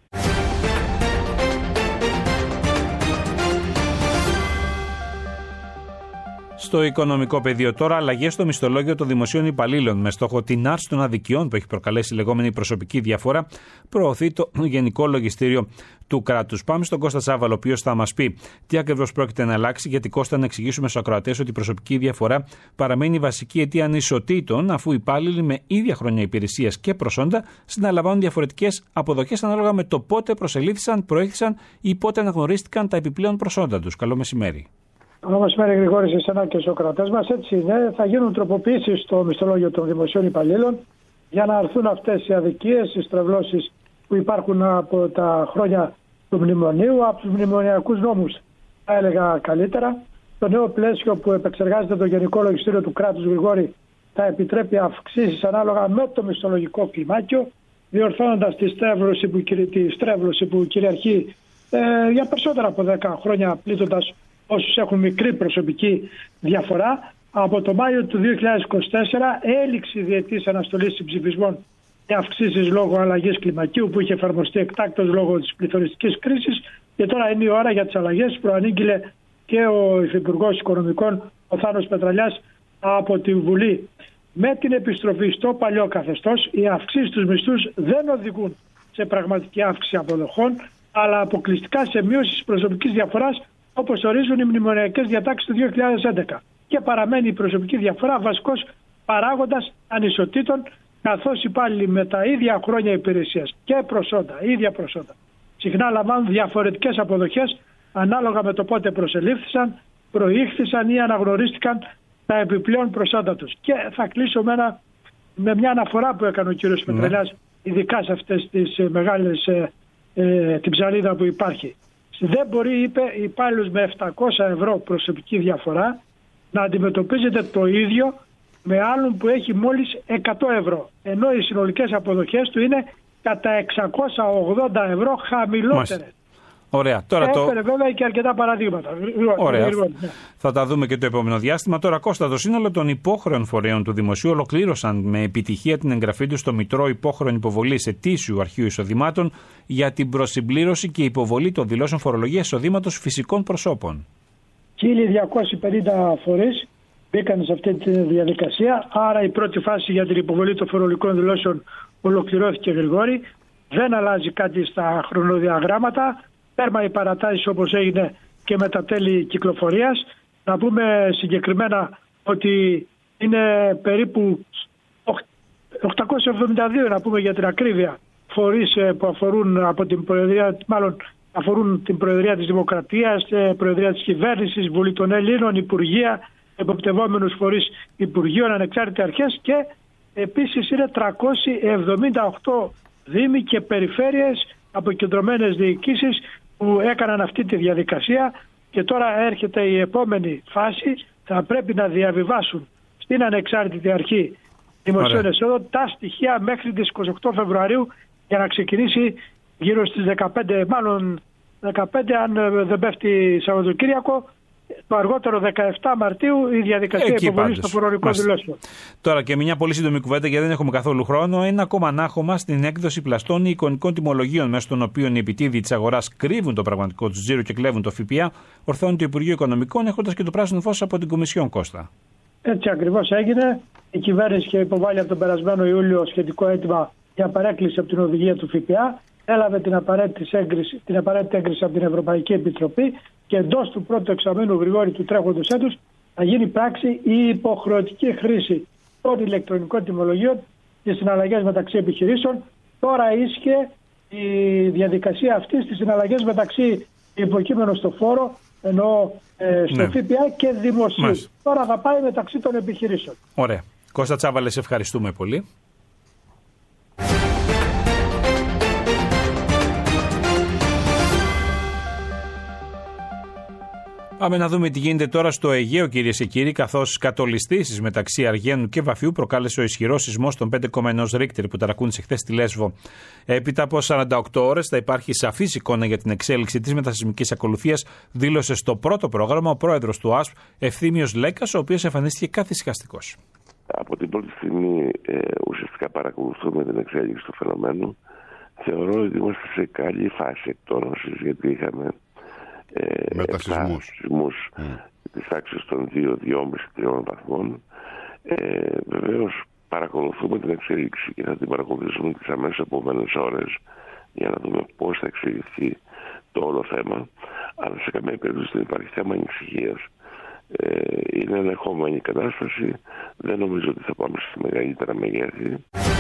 [SPEAKER 6] Στο οικονομικό πεδίο τώρα, αλλαγές στο μισθολόγιο των δημοσίων υπαλλήλων με στόχο την άρση των αδικιών που έχει προκαλέσει η λεγόμενη προσωπική διαφορά, προωθεί το Γενικό Λογιστήριο του κράτους. Πάμε στον Κώστα Τσάβαλο, ο οποίος θα μας πει τι ακριβώς πρόκειται να αλλάξει, γιατί Κώστα, να εξηγήσουμε στους ακροατές ότι η προσωπική διαφορά παραμένει η βασική αιτία ανισοτήτων, αφού οι υπάλληλοι με ίδια χρόνια υπηρεσίας και προσόντα συναλαμβάνουν διαφορετικές αποδοχές ανάλογα με το πότε προσελήφθησαν, προέχθησαν ή πότε αναγνωρίστηκαν τα επιπλέον προσόντα τους. Καλό μεσημέρι.
[SPEAKER 18] Καλό μεσημέρι, Γρηγόρη, σε εσένα και στους ακροατές μας. Έτσι είναι, θα γίνουν τροποποιήσεις στο μισθολόγιο των δημοσίων υπαλλήλων για να αρθούν αυτές οι αδικίες, οι στρεβλώσεις που υπάρχουν από τα χρόνια του μνημονίου, από τους μνημονιακούς νόμους, θα έλεγα καλύτερα. Το νέο πλαίσιο που επεξεργάζεται το Γενικό Λογιστήριο του κράτους, Γρηγόρη, θα επιτρέπει αυξήσεις ανάλογα με το μισθολογικό κλιμάκιο, διορθώνοντας τη στρέβλωση που, τη στρέβλωση που κυριαρχεί ε, για περισσότερα από δέκα χρόνια, πλήττοντας όσους έχουν μικρή προσωπική διαφορά. Από το Μάιο του δύο χιλιάδες είκοσι τέσσερα έληξε η διετής αναστολή συμψηφισμών και αυξήσεις λόγω αλλαγής κλιμακίου που είχε εφαρμοστεί εκτάκτως λόγω της πληθωριστικής κρίσης, και τώρα είναι η ώρα για τις αλλαγές που προανήγγειλε και ο Υφυπουργός Οικονομικών, ο Θάνος Πετραλιάς, από τη Βουλή. Με την επιστροφή στο παλιό καθεστώς, οι αυξήσεις στους μισθούς δεν οδηγούν σε πραγματική αύξηση αποδοχών, αλλά αποκλειστικά σε μείωση της προσωπικής διαφοράς, όπως ορίζουν οι μνημονιακές διατάξεις του δύο χιλιάδες έντεκα. Και παραμένει η προσωπική διαφορά βασικός παράγοντας ανισοτήτων, καθώς οι υπάλληλοι με τα ίδια χρόνια υπηρεσίας και προσόντα, ίδια προσόντα, συχνά λαμβάνουν διαφορετικές αποδοχές ανάλογα με το πότε προσελήφθησαν, προήχθησαν ή αναγνωρίστηκαν τα επιπλέον προσόντα τους. Και θα κλείσω με, ένα, με μια αναφορά που έκανε ο κύριος mm. Πετρελιάς, ειδικά σε αυτές τις ε, μεγάλες, ε, ε, την ψαλίδα που υπάρχει. Δεν μπορεί, είπε, υπάλληλος με επτακόσια ευρώ προσωπική διαφορά να αντιμετωπίζεται το ίδιο με άλλον που έχει μόλις εκατό ευρώ. Ενώ οι συνολικές αποδοχές του είναι κατά εξακόσια ογδόντα ευρώ χαμηλότερες.
[SPEAKER 6] Ωραία. Τώρα το...
[SPEAKER 18] Έφερε βέβαια και αρκετά παραδείγματα.
[SPEAKER 6] Ωραία. Ναι. Θα τα δούμε και το επόμενο διάστημα. Τώρα, Κώστα, το σύνολο των υπόχρεων φορέων του Δημοσίου ολοκλήρωσαν με επιτυχία την εγγραφή του στο Μητρό Υπόχρεων Υποβολής Ετήσιου Αρχείου Εισοδημάτων για την προσυμπλήρωση και υποβολή των δηλώσεων φορολογίας εισοδήματος φυσικών προσώπων.
[SPEAKER 18] χίλια διακόσιοι πενήντα φορείς μπήκαν σε αυτή τη διαδικασία. Άρα η πρώτη φάση για την υποβολή των φορολογικών δηλώσεων ολοκληρώθηκε, Γρηγόρη. Δεν αλλάζει κάτι στα χρονοδιαγράμματα. Τέρμα οι παρατάσεις όπως έγινε και με τα τέλη κυκλοφορίας. Να πούμε συγκεκριμένα ότι είναι περίπου οκτακόσια εβδομήντα δύο, να πούμε για την ακρίβεια, φορείς που αφορούν από την Προεδρία, μάλλον αφορούν την Προεδρία της Δημοκρατίας, Προεδρία της Κυβέρνησης, Βουλή των Ελλήνων, Υπουργεία, εποπτευόμενους φορείς Υπουργείων, ανεξάρτητες αρχές, και επίσης είναι τριακόσιοι εβδομήντα οκτώ δήμοι και περιφέρειες, αποκεντρωμένες διοικήσεις που έκαναν αυτή τη διαδικασία, και τώρα έρχεται η επόμενη φάση. Θα πρέπει να διαβιβάσουν στην ανεξάρτητη αρχή δημοσίων εσόδων τα στοιχεία μέχρι τις είκοσι οκτώ Φεβρουαρίου για να ξεκινήσει γύρω στις δεκαπέντε, μάλλον δεκαπέντε αν δεν πέφτει Σαββατοκύριακο, το αργότερο δεκαεπτά Μαρτίου, η διαδικασία υποβολής των φορολογικών δηλώσεων.
[SPEAKER 6] Τώρα και μια πολύ σύντομη κουβέντα, γιατί δεν έχουμε καθόλου χρόνο. Ένα ακόμα ανάχωμα στην έκδοση πλαστών ή εικονικών τιμολογίων, μέσω των οποίων οι επιτίδιοι της αγοράς κρύβουν το πραγματικό του τζίρο και κλέβουν το ΦΠΑ, ορθώνει το Υπουργείο Οικονομικών, έχοντας και το πράσινο φως από την Κομισιόν, Κώστα.
[SPEAKER 18] Έτσι ακριβώς έγινε. Η κυβέρνηση είχε υποβάλει από τον περασμένο Ιούλιο σχετικό αίτημα για παρέκκληση από την οδηγία του ΦΠΑ. Έλαβε την απαραίτητη έγκριση, την απαραίτητη έγκριση από την Ευρωπαϊκή Επιτροπή, και εντός του πρώτου εξαμήνου, Γρηγόρη, του τρέχοντος έτους θα γίνει πράξη η υποχρεωτική χρήση των ηλεκτρονικών τιμολογίων στις συναλλαγές μεταξύ επιχειρήσεων. Τώρα ίσχυε η διαδικασία αυτή στις συναλλαγές μεταξύ υποκείμενο στο φόρο, ενώ ε, στο ναι. ΦΠΑ και δημοσίου. Μάλιστα. Τώρα θα πάει μεταξύ των επιχειρήσεων.
[SPEAKER 6] Ωραία. Κώστα Τσάβαλε, σε ευχαριστούμε πολύ. Πάμε να δούμε τι γίνεται τώρα στο Αιγαίο, κυρίες και κύριοι, καθώς κατολιστήσεις μεταξύ Αργένου και Βαφιού προκάλεσε ο ισχυρός σεισμός των πέντε κόμμα ένα Ρίκτερ που ταρακούνησε χθες στη Λέσβο. Έπειτα από σαράντα οκτώ ώρες θα υπάρχει σαφής εικόνα για την εξέλιξη της μετασεισμικής ακολουθίας, δήλωσε στο πρώτο πρόγραμμα ο πρόεδρος του ΑΣΠ, Ευθύμιος Λέκας, ο οποίος εμφανίστηκε καθησυχαστικός.
[SPEAKER 2] πρώτη στιγμή ε, ουσιαστικά παρακολουθούμε την εξέλιξη του φαινομένου. Θεωρώ ότι είμαστε σε καλή φάση εκτόνωσης, γιατί είχαμε ε, μετασυσμούς mm. της τάξης των δύο, δυόμισι, τριών βαθμών. Ε, βεβαίως παρακολουθούμε την εξέλιξη και θα την παρακολουθήσουμε τις αμέσως επόμενες ώρες για να δούμε πώς θα εξελιχθεί το όλο θέμα. Αλλά σε καμία περίπτωση δεν υπάρχει θέμα ανησυχίας. Ε, είναι ελεγχόμενη η κατάσταση. Δεν νομίζω ότι θα πάμε σε μεγαλύτερα μεγέθη.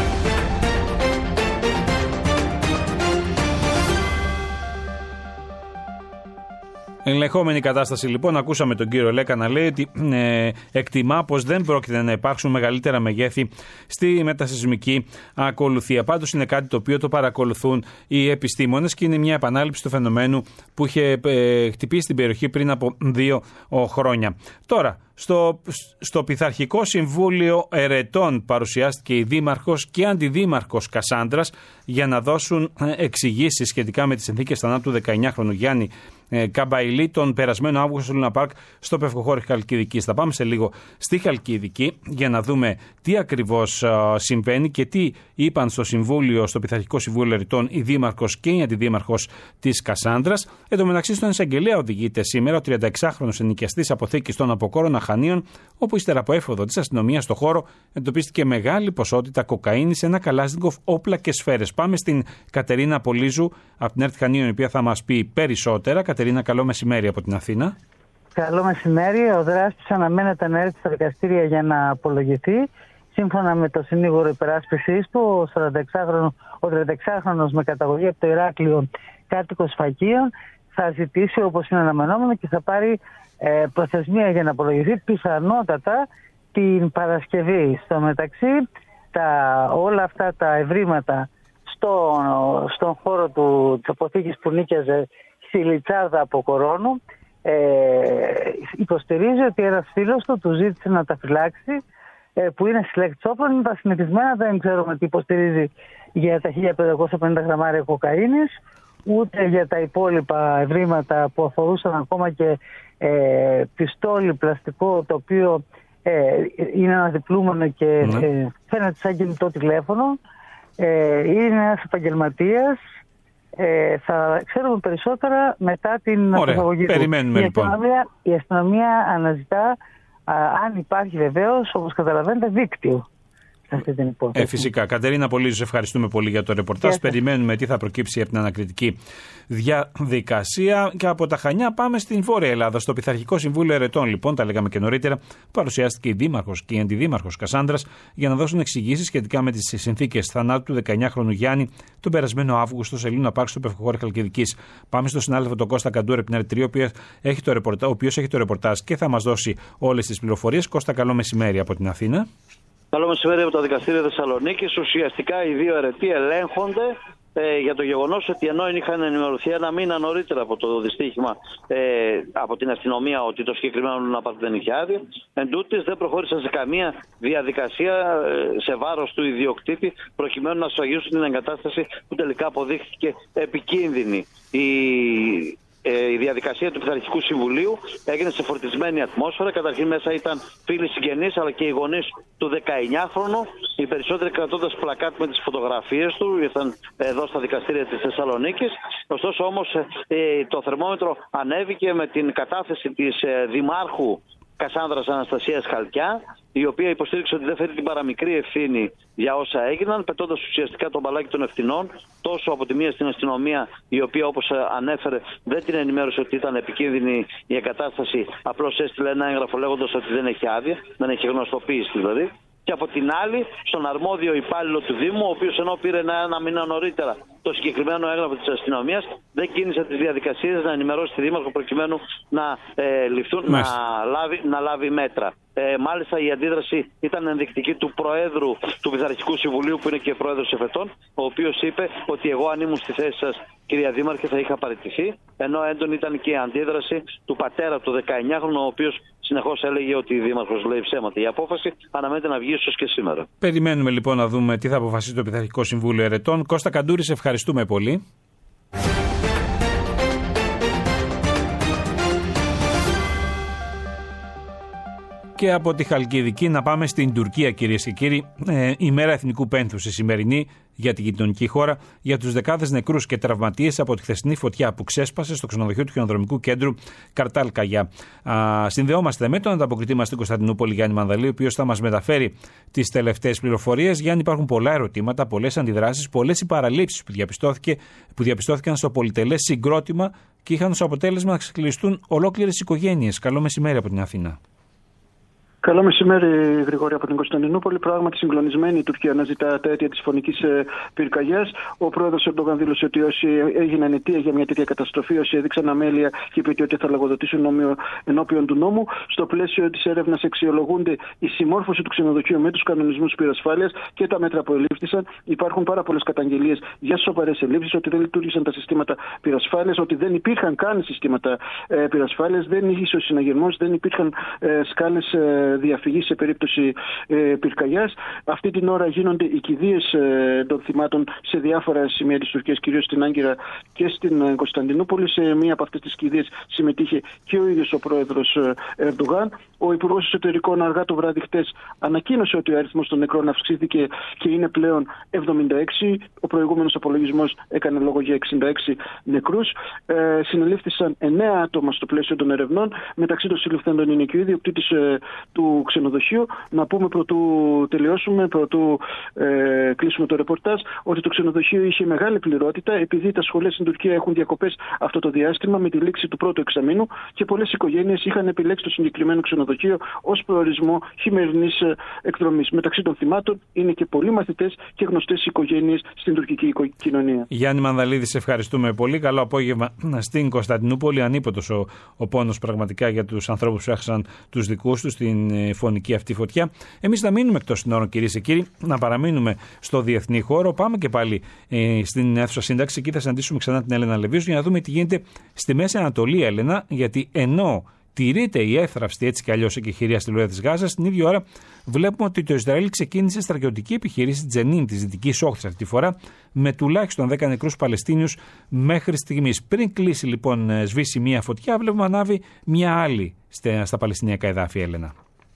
[SPEAKER 6] Ελεγχόμενη κατάσταση λοιπόν, ακούσαμε τον κύριο Λέκα να λέει ότι ε, εκτιμά πως δεν πρόκειται να υπάρξουν μεγαλύτερα μεγέθη στη μετασεισμική ακολουθία. Πάντως είναι κάτι το οποίο το παρακολουθούν οι επιστήμονες και είναι μια επανάληψη του φαινομένου που είχε ε, χτυπήσει την περιοχή πριν από δύο χρόνια. Τώρα, στο, στο Πειθαρχικό Συμβούλιο Ερετών παρουσιάστηκε η Δήμαρχος και Αντιδήμαρχος Κασάνδρας για να δώσουν εξηγήσεις σχετικά με τις συνθήκες θανάτου του δεκαεννιάχρονου Γιάννη ε, Καμπαϊλή τον περασμένο Αύγουστο στο Λούνα Πάρκ στο Πευκοχώρι Χαλκιδικής. Θα πάμε σε λίγο στη Χαλκιδική για να δούμε τι ακριβώς ε, συμβαίνει και τι είπαν στο Συμβούλιο, στο Πειθαρχικό Συμβούλιο Ερετών η Δήμαρχος και η Αντιδήμαρχος της Κασάνδρας. Εν τω μεταξύ, στον εισαγγελέα οδηγείται σήμερα ο τριανταεξάχρονος ενοικιαστής αποθήκης των Αποκόρων Αχανίων, όπου ύστερα από έφοδο της αστυνομίας στο χώρο εντοπίστηκε μεγάλη ποσότητα κοκαίνη σε ένα καλάζνικοφ, όπλα και σφαίρες. Πάμε στην Κατερίνα Πολύζου από την ΕΡΤ Χανίων, η οποία θα μας πει περισσότερα. Κατερίνα, καλό μεσημέρι από την Αθήνα.
[SPEAKER 3] Καλό μεσημέρι. Ο δράστης αναμένεται να έρθει στα δικαστήρια για να απολογηθεί. Σύμφωνα με το συνήγορο υπεράσπισης του, ο σαρανταεξάχρονος, ο τριανταεξάχρονος με καταγωγή από το Ηράκλειο, κάτοικος Φακίων, θα ζητήσει όπως είναι αναμενόμενο και θα πάρει ε, προθεσμία για να απολογηθεί πιθανότατα την Παρασκευή. Στο μεταξύ, τα, όλα αυτά τα ευρήματα στο, στον χώρο του, της αποθήκης που νίκιαζε στη Λιτσάρδα από Κορώνου, ε, υποστηρίζει ότι ένας φίλος του του ζήτησε να τα φυλάξει, ε, που είναι συλλέκτης όπλων, είναι τα συνηθισμένα, δεν ξέρουμε τι υποστηρίζει για τα χίλια πεντακόσια πενήντα γραμμάρια κοκαίνης, ούτε για τα υπόλοιπα ευρήματα που αφορούσαν ακόμα και ε, πιστόλι πλαστικό, το οποίο ε, είναι ένα διπλούμενο και ε, φαίνεται σαν κινητό τηλέφωνο. Ε, είναι ένας επαγγελματίας. Ε, θα ξέρουμε περισσότερα μετά την απαγωγή του.
[SPEAKER 6] Περιμένουμε,
[SPEAKER 3] η,
[SPEAKER 6] λοιπόν.
[SPEAKER 3] αστυνομία, η αστυνομία αναζητά, α, αν υπάρχει βεβαίως, όπως καταλαβαίνετε, δίκτυο.
[SPEAKER 6] Ε, φυσικά. Κατερίνα Πολύζου, ευχαριστούμε πολύ για το ρεπορτάζ. Περιμένουμε τι θα προκύψει από την ανακριτική διαδικασία. Και από τα Χανιά πάμε στην Βόρεια Ελλάδα. Στο Πειθαρχικό Συμβούλιο Ερετών, λοιπόν, τα λέγαμε και νωρίτερα, παρουσιάστηκε η Δήμαρχος και η Αντιδήμαρχος Κασάνδρας για να δώσουν εξηγήσεις σχετικά με τις συνθήκες θανάτου του δεκαεννιάχρονου Γιάννη τον περασμένο Αύγουστο σε Λούνα Πάρκ στο Πευκοχώρι Χαλκιδικής. Πάμε στον συνάδελφο τον Κώστα Καντούρη από την ΕΡΤ τρία, ο οποίος έχει το ρεπορτάζ και θα μας δώσει όλες τις πληροφορίες. Κώστα, καλό μεσημέρι από την Αθήνα.
[SPEAKER 4] Καλό μεσημέρι από το Δικαστήριο Θεσσαλονίκης. Ουσιαστικά οι δύο αιρετοί ελέγχονται ε, για το γεγονός ότι ενώ είχαν ενημερωθεί ένα μήνα νωρίτερα από το δυστύχημα ε, από την αστυνομία ότι το συγκεκριμένο Λούνα Πάρκ δεν είχε άδεια, εν τούτης δεν προχώρησαν σε καμία διαδικασία ε, σε βάρος του ιδιοκτήτη προκειμένου να σφαγίσουν την εγκατάσταση που τελικά αποδείχθηκε επικίνδυνη. Η Η διαδικασία του Πειθαρχικού Συμβουλίου έγινε σε φορτισμένη ατμόσφαιρα. Καταρχήν μέσα ήταν φίλοι συγγενείς αλλά και οι γονείς του δεκαεννιάχρονου. Οι περισσότεροι κρατώντας πλακάτ με τις φωτογραφίες του ήρθαν εδώ στα δικαστήρια της Θεσσαλονίκης. Ωστόσο όμως το θερμόμετρο ανέβηκε με την κατάθεση της Δημάρχου Κασάνδρας Αναστασίας Χαλκιά, η οποία υποστήριξε ότι δεν φέρει την παραμικρή ευθύνη για όσα έγιναν, πετώντας ουσιαστικά τον μπαλάκι των ευθυνών τόσο από τη μία στην αστυνομία, η οποία όπως ανέφερε δεν την ενημέρωσε ότι ήταν επικίνδυνη η εγκατάσταση, απλώς έστειλε ένα έγγραφο λέγοντας ότι δεν έχει άδεια, δεν έχει γνωστοποίηση δηλαδή. Και από την άλλη, στον αρμόδιο υπάλληλο του Δήμου, ο οποίος ενώ πήρε ένα, ένα μήνα νωρίτερα το συγκεκριμένο έγγραφο της αστυνομίας, δεν κίνησε τις διαδικασίες να ενημερώσει τη Δήμαρχο προκειμένου να ε, ληφθούν, να λάβει, να λάβει μέτρα. Ε, μάλιστα η αντίδραση ήταν ενδεικτική του Προέδρου του Πειθαρχικού Συμβουλίου, που είναι και Πρόεδρος εφετών, ο οποίος είπε ότι εγώ αν ήμουν στη θέση σας, κυρία Δήμαρχε, θα είχα παραιτηθεί, ενώ έντονη ήταν και η αντίδραση του πατέρα του δεκαεννιάχρονου, ο οποίος συνεχώς έλεγε ότι η Δήμαρχος λέει ψέματα. Η απόφαση αναμένεται να βγει ίσως και σήμερα.
[SPEAKER 6] Περιμένουμε λοιπόν να δούμε τι θα αποφασίσει το Πειθαρχικό Συμβούλιο Ερετών. Κώστα Καντούρη, σε ευχαριστούμε πολύ. Και από τη Χαλκιδική να πάμε στην Τουρκία, κυρίες και κύριοι. Ε, ημέρα εθνικού πένθους η σημερινή για την γειτονική χώρα, για τους δεκάδες νεκρούς και τραυματίες από τη χθεσινή φωτιά που ξέσπασε στο ξενοδοχείο του χιονοδρομικού κέντρου Καρτάλ Καγιά. Συνδεόμαστε με τον ανταποκριτή μας στην Κωνσταντινούπολη, Γιάννη Μανδαλή, ο οποίος θα μας μεταφέρει τις τελευταίες πληροφορίες. Γιάννη, υπάρχουν πολλά ερωτήματα, πολλές αντιδράσεις, πολλές οι παραλήψεις που, που διαπιστώθηκαν στο πολυτελές συγκρότημα και είχαν ως αποτέλεσμα να ξεκλειστούν ολόκληρες οικογένειες. Καλό μεσημέρι από την Αθήνα.
[SPEAKER 1] Καλό μεσημέρι, Γρηγόρη, από την Κωνσταντινούπολη. Πράγματι, συγκλονισμένη η Τουρκία αναζητά τα αίτια της φωνικής πυρκαγιάς. Ο πρόεδρος Ερντογάν δήλωσε ότι όσοι έγιναν αιτία για μια τέτοια καταστροφή, όσοι έδειξαν αμέλεια, και είπε ότι θα λογοδοτήσουν ενώπιον του νόμου. Στο πλαίσιο της έρευνας αξιολογούνται η συμμόρφωση του ξενοδοχείου με τους κανονισμούς πυρασφάλειας και τα μέτρα που ελήφθησαν. Υπάρχουν πάρα πολλές καταγγελίες για σοβαρές ελλείψεις, ότι δεν λειτουργήσαν τα συστήματα πυρασφάλειας, ότι δεν υπήρχαν καν συστήματα πυρασφάλειας, δεν ίσως συναγερμός, δεν υπήρχαν σκάλες διαφυγή σε περίπτωση ε, πυρκαγιάς. Αυτή την ώρα γίνονται οι κηδείες ε, των θυμάτων σε διάφορα σημεία της Τουρκίας, κυρίως στην Άγκυρα και στην ε, Κωνσταντινούπολη. Σε μία από αυτές τις κηδείες συμμετείχε και ο ίδιος ο πρόεδρος ε, Ερντογάν. Ο Υπουργός Εσωτερικών αργά το βράδυ χτες ανακοίνωσε ότι ο αριθμός των νεκρών αυξήθηκε και είναι πλέον εβδομήντα έξι. Ο προηγούμενος απολογισμός έκανε λόγο για εξήντα έξι νεκρούς. Ε, συνελήφθησαν εννέα άτομα στο πλαίσιο των ερευνών. Μεταξύ των συλληφθέντων είναι και ο ιδιοκτήτης ε, του ξενοδοχείου. Να πούμε πρωτού τελειώσουμε, πρωτού ε, κλείσουμε το ρεπορτάζ, ότι το ξενοδοχείο είχε μεγάλη πληρότητα, επειδή τα σχολεία στην Τουρκία έχουν διακοπές αυτό το διάστημα με τη λήξη του πρώτου εξαμήνου και πολλές οικογένειες είχαν επιλέξει το συγκεκριμένο ξενοδοχείο ως προορισμό χειμερινής εκδρομής. Μεταξύ των θυμάτων είναι και πολλοί μαθητές και γνωστές οικογένειες στην τουρκική κοινωνία.
[SPEAKER 6] Γιάννη Μανδαλίδη, σε ευχαριστούμε πολύ. Καλό απόγευμα στην Κωνσταντινούπολη. Ανίποτος ο, ο πόνος πραγματικά για τους ανθρώπους που έχασαν τους δικούς τους στην φωνική αυτή φωτιά. Εμείς θα μείνουμε εκτός συνόρων, κυρίες και κύριοι, να παραμείνουμε στο διεθνή χώρο. Πάμε και πάλι ε, στην αίθουσα σύνταξη. Εκεί θα συναντήσουμε ξανά την Έλενα Λεβίους για να δούμε τι γίνεται στη Μέση Ανατολή, Έλενα, γιατί ενώ τηρείται η εύθραυστη έτσι κι αλλιώς εκεχηρία στη Λωρίδα της Γάζας, την ίδια ώρα βλέπουμε ότι το Ισραήλ ξεκίνησε στρατιωτική επιχείρηση Τζενίν της Δυτικής Όχθης αυτή τη φορά, με τουλάχιστον δέκα νεκρούς Παλαιστίνιους μέχρι στιγμής. Πριν κλείσει λοιπόν, σβήσει μία φωτιά, βλέπουμε ανάβει μία άλλη στα Παλαιστινιακά εδάφη, Έλενα.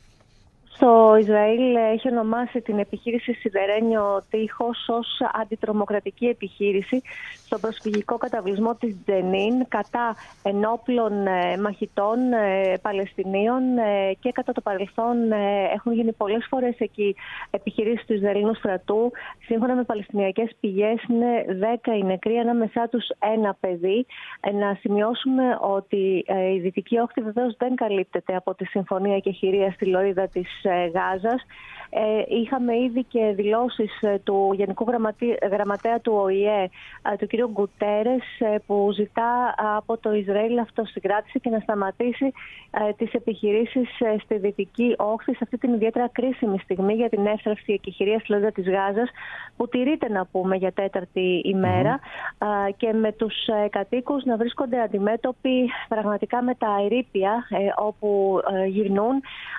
[SPEAKER 15] Το Ισραήλ έχει ονομάσει την επιχείρηση Σιδερένιο Τείχος ως αντιτρομοκρατική επιχείρηση στον προσφυγικό καταβλισμό της Τζενίν κατά ενόπλων μαχητών Παλαιστινίων και κατά το παρελθόν έχουν γίνει πολλές φορές εκεί επιχειρήσεις του Ισραηλινού στρατού. Σύμφωνα με παλαιστινιακές πηγές είναι δέκα οι νεκροί, ανάμεσά τους ένα παιδί. Να σημειώσουμε ότι η Δυτική Όχθη βεβαίως δεν καλύπτεται από τη Συμφωνία Εκεχηρίας στη Λωρίδα της Γάζας. Ε, είχαμε ήδη και δηλώσεις του Γενικού Γραμματέα του Ο Η Ε, του κ. Γκουτέρες, που ζητά από το Ισραήλ αυτοσυγκράτηση και να σταματήσει ε, τις επιχειρήσεις στη Δυτική Όχθη σε αυτή την ιδιαίτερα κρίσιμη στιγμή για την εύθραυστη εκεχηρία στη Λωρίδα της Γάζας, που τηρείται, να πούμε, για τέταρτη ημέρα, mm-hmm. ε, και με τους ε, κατοίκους να βρίσκονται αντιμέτωποι πραγματικά με τα ερείπια ε, όπου ε, γυρνούν,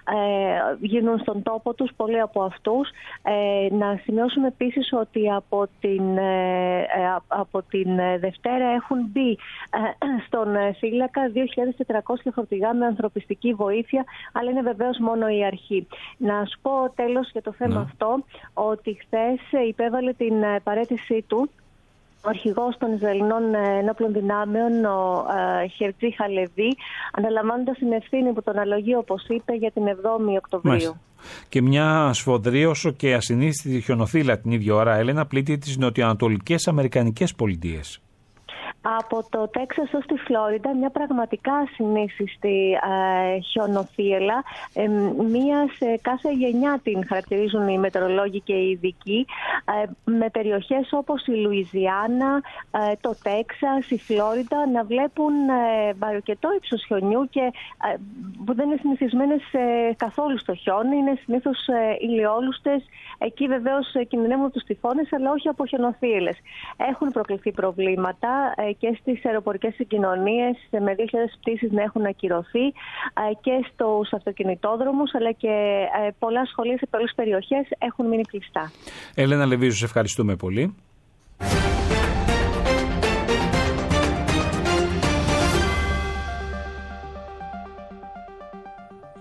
[SPEAKER 15] ε, γυρνούν στον τόπο τους πολλοί από αυτούς. Ε, να σημειώσουμε επίσης ότι από την, ε, από την Δευτέρα έχουν μπει ε, στον φύλακα δύο χιλιάδες τετρακόσια φορτηγά με ανθρωπιστική βοήθεια, αλλά είναι βεβαίως μόνο η αρχή. Να σου πω τέλος για το θέμα ναι. αυτό, ότι χθες υπέβαλε την παραίτησή του ο αρχηγός των Ισραηλινών ενόπλων δυνάμεων, ο ε, Χερτζή Χαλεβί, αναλαμβάνοντας την ευθύνη που τον αλογεί, όπως είπε, για την εβδόμη Οκτωβρίου. Μάλιστα.
[SPEAKER 6] Και μια σφοδρή όσο και ασυνήθιστη χιονοθύλα την ίδια ώρα, Έλενα, πλήττει τις νοτιοανατολικές Αμερικανικές πολιτείες.
[SPEAKER 15] Από το Τέξας ως τη Φλόριντα, μια πραγματικά ασυνήθιστη ε, χιονοθύελα. Ε, μία σε κάθε γενιά την χαρακτηρίζουν οι μετεωρολόγοι και οι ειδικοί, ε, με περιοχές όπως η Λουιζιάννα, ε, το Τέξας, η Φλόριντα να βλέπουν ε, αρκετό ύψος χιονιού και ε, που δεν είναι συνηθισμένες ε, καθόλου στο χιόνι, είναι συνήθως ε, ηλιόλουστες. Εκεί βεβαίως κινδυνεύουν από τους τυφώνες, αλλά όχι από χιονοθύελες. Έχουν προκληθεί προβλήματα ε, και στις αεροπορικές συγκοινωνίες, με δύο χιλιάδες πτήσεις να έχουν ακυρωθεί, και στους αυτοκινητόδρομους, αλλά και πολλά σχολεία σε πολλές περιοχές έχουν μείνει κλειστά.
[SPEAKER 6] Έλενα Λεβίζου, σε ευχαριστούμε πολύ.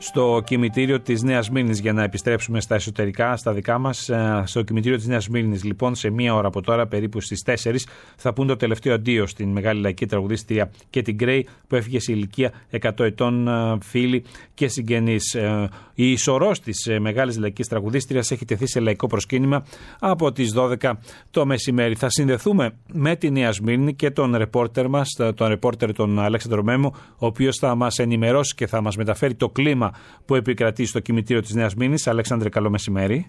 [SPEAKER 6] στο κημητήριο της Νέας Σμύρνης, για να επιστρέψουμε στα εσωτερικά, στα δικά μας. Στο κημητήριο της Νέας Σμύρνης, λοιπόν, σε μία ώρα από τώρα, περίπου στις τέσσερις, θα πούν το τελευταίο αντίο στην μεγάλη λαϊκή τραγουδίστρια Katy Gray, που έφυγε σε ηλικία εκατό ετών, φίλοι και συγγενείς. Η ισορρός της μεγάλης λαϊκής τραγουδίστριας έχει τεθεί σε λαϊκό προσκύνημα από τις δώδεκα το μεσημέρι. Θα συνδεθούμε με τη Νέα Σμύρνη και τον ρεπόρτερ μας, τον ρεπόρτερ τον Αλέξανδρο Μέμο, ο οποίος θα μας ενημερώσει και θα μας μεταφέρει το κλίμα που επικρατεί στο κημητήριο της Νέας Σμύρνης. Αλέξανδρε, καλό μεσημέρι.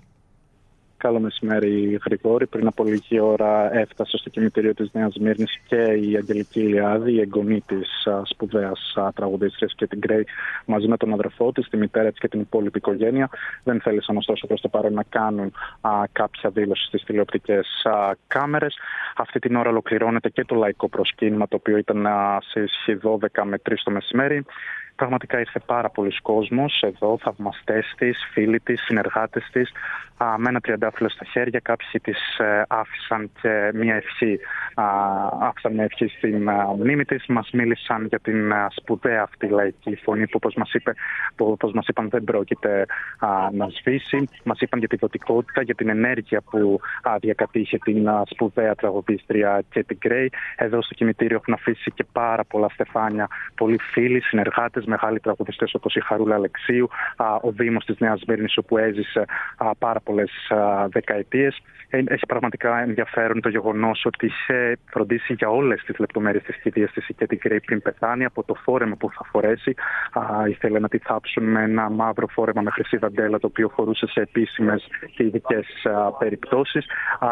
[SPEAKER 7] Καλό μεσημέρι, Γρηγόρη. Πριν από λίγη ώρα έφτασε στο κημητήριο της Νέας Σμύρνης και η Αγγελική Ηλιάδη, η εγγονή της σπουδαίας τραγουδίστριας Katy Gray, μαζί με τον αδερφό της, τη μητέρα της και την υπόλοιπη οικογένεια. Δεν θέλησαν ωστόσο προς το παρόν να κάνουν α, κάποια δήλωση στις τηλεοπτικές α, κάμερες. Αυτή την ώρα ολοκληρώνεται και το λαϊκό προσκύνημα, το οποίο ήταν α, σε ισχύ δώδεκα με τρεις το μεσημέρι. Πραγματικά ήρθε πάρα πολλοί κόσμος εδώ, θαυμαστές της, φίλοι της, συνεργάτες της, α, με ένα τριαντάφυλλο στα χέρια. Κάποιοι της ε, άφησαν και μια ευχή, α, άφησαν μια ευχή στην α, μνήμη της. Μας μίλησαν για την α, σπουδαία αυτή λαϊκή φωνή που, όπως μας, είπε, που, όπως μας είπαν, δεν πρόκειται α, να σβήσει. Μας είπαν για τη δοτικότητα, για την ενέργεια που α, διακατήχε την α, σπουδαία τραγουδίστρια Katy Gray. Εδώ στο κημητήριο έχουν αφήσει και πάρα πολλά στεφάνια, πολλοί φίλοι, συνεργάτες, μεγάλοι τραγουδιστές όπως η Χαρούλα Αλεξίου, ο Δήμος της Νέας Σμύρνης, όπου έζησε πάρα πολλές δεκαετίες. Έχει πραγματικά ενδιαφέρον το γεγονός ότι είχε φροντίσει για όλες τις λεπτομέρειες της κηδείας της η Katy Gray πριν πεθάνει, από το φόρεμα που θα φορέσει. Ήθελε να τη θάψουν με ένα μαύρο φόρεμα με χρυσή δαντέλα, το οποίο φορούσε σε επίσημες και ειδικές περιπτώσεις.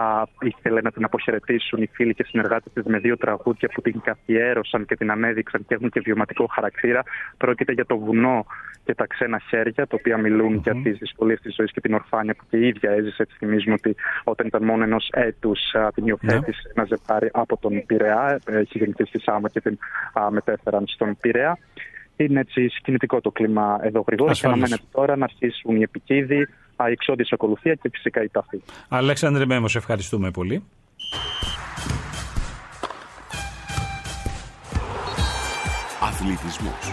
[SPEAKER 7] Ήθελε να την αποχαιρετήσουν οι φίλοι και συνεργάτες της με δύο τραγούδια που την καθιέρωσαν και την ανέδειξαν και έχουν και βιωματικό χαρακτήρα. Πρόκειται για το βουνό και τα ξένα χέρια, τα οποία μιλούν mm-hmm. για τις δυσκολίες της ζωής και την ορφάνεια που και η ίδια έζησε. Έτσι, θυμίζουμε ότι όταν ήταν μόνο ενός έτους την υιοθέτησε yeah. ένα ζευγάρι από τον Πειραιά. Έχει γεννηθεί στη Σάμο και την α, μετέφεραν στον Πειραιά. Είναι έτσι συγκινητικό το κλίμα εδώ, Γρηγόρη, και αναμένεται τώρα να αρχίσουν οι επικίδοι, η εξόντιση ακολουθία και φυσικά η ταφή.
[SPEAKER 6] Αλέξανδρε Μέμο, σε ευχαριστούμε πολύ.
[SPEAKER 8] Αθλητισμός.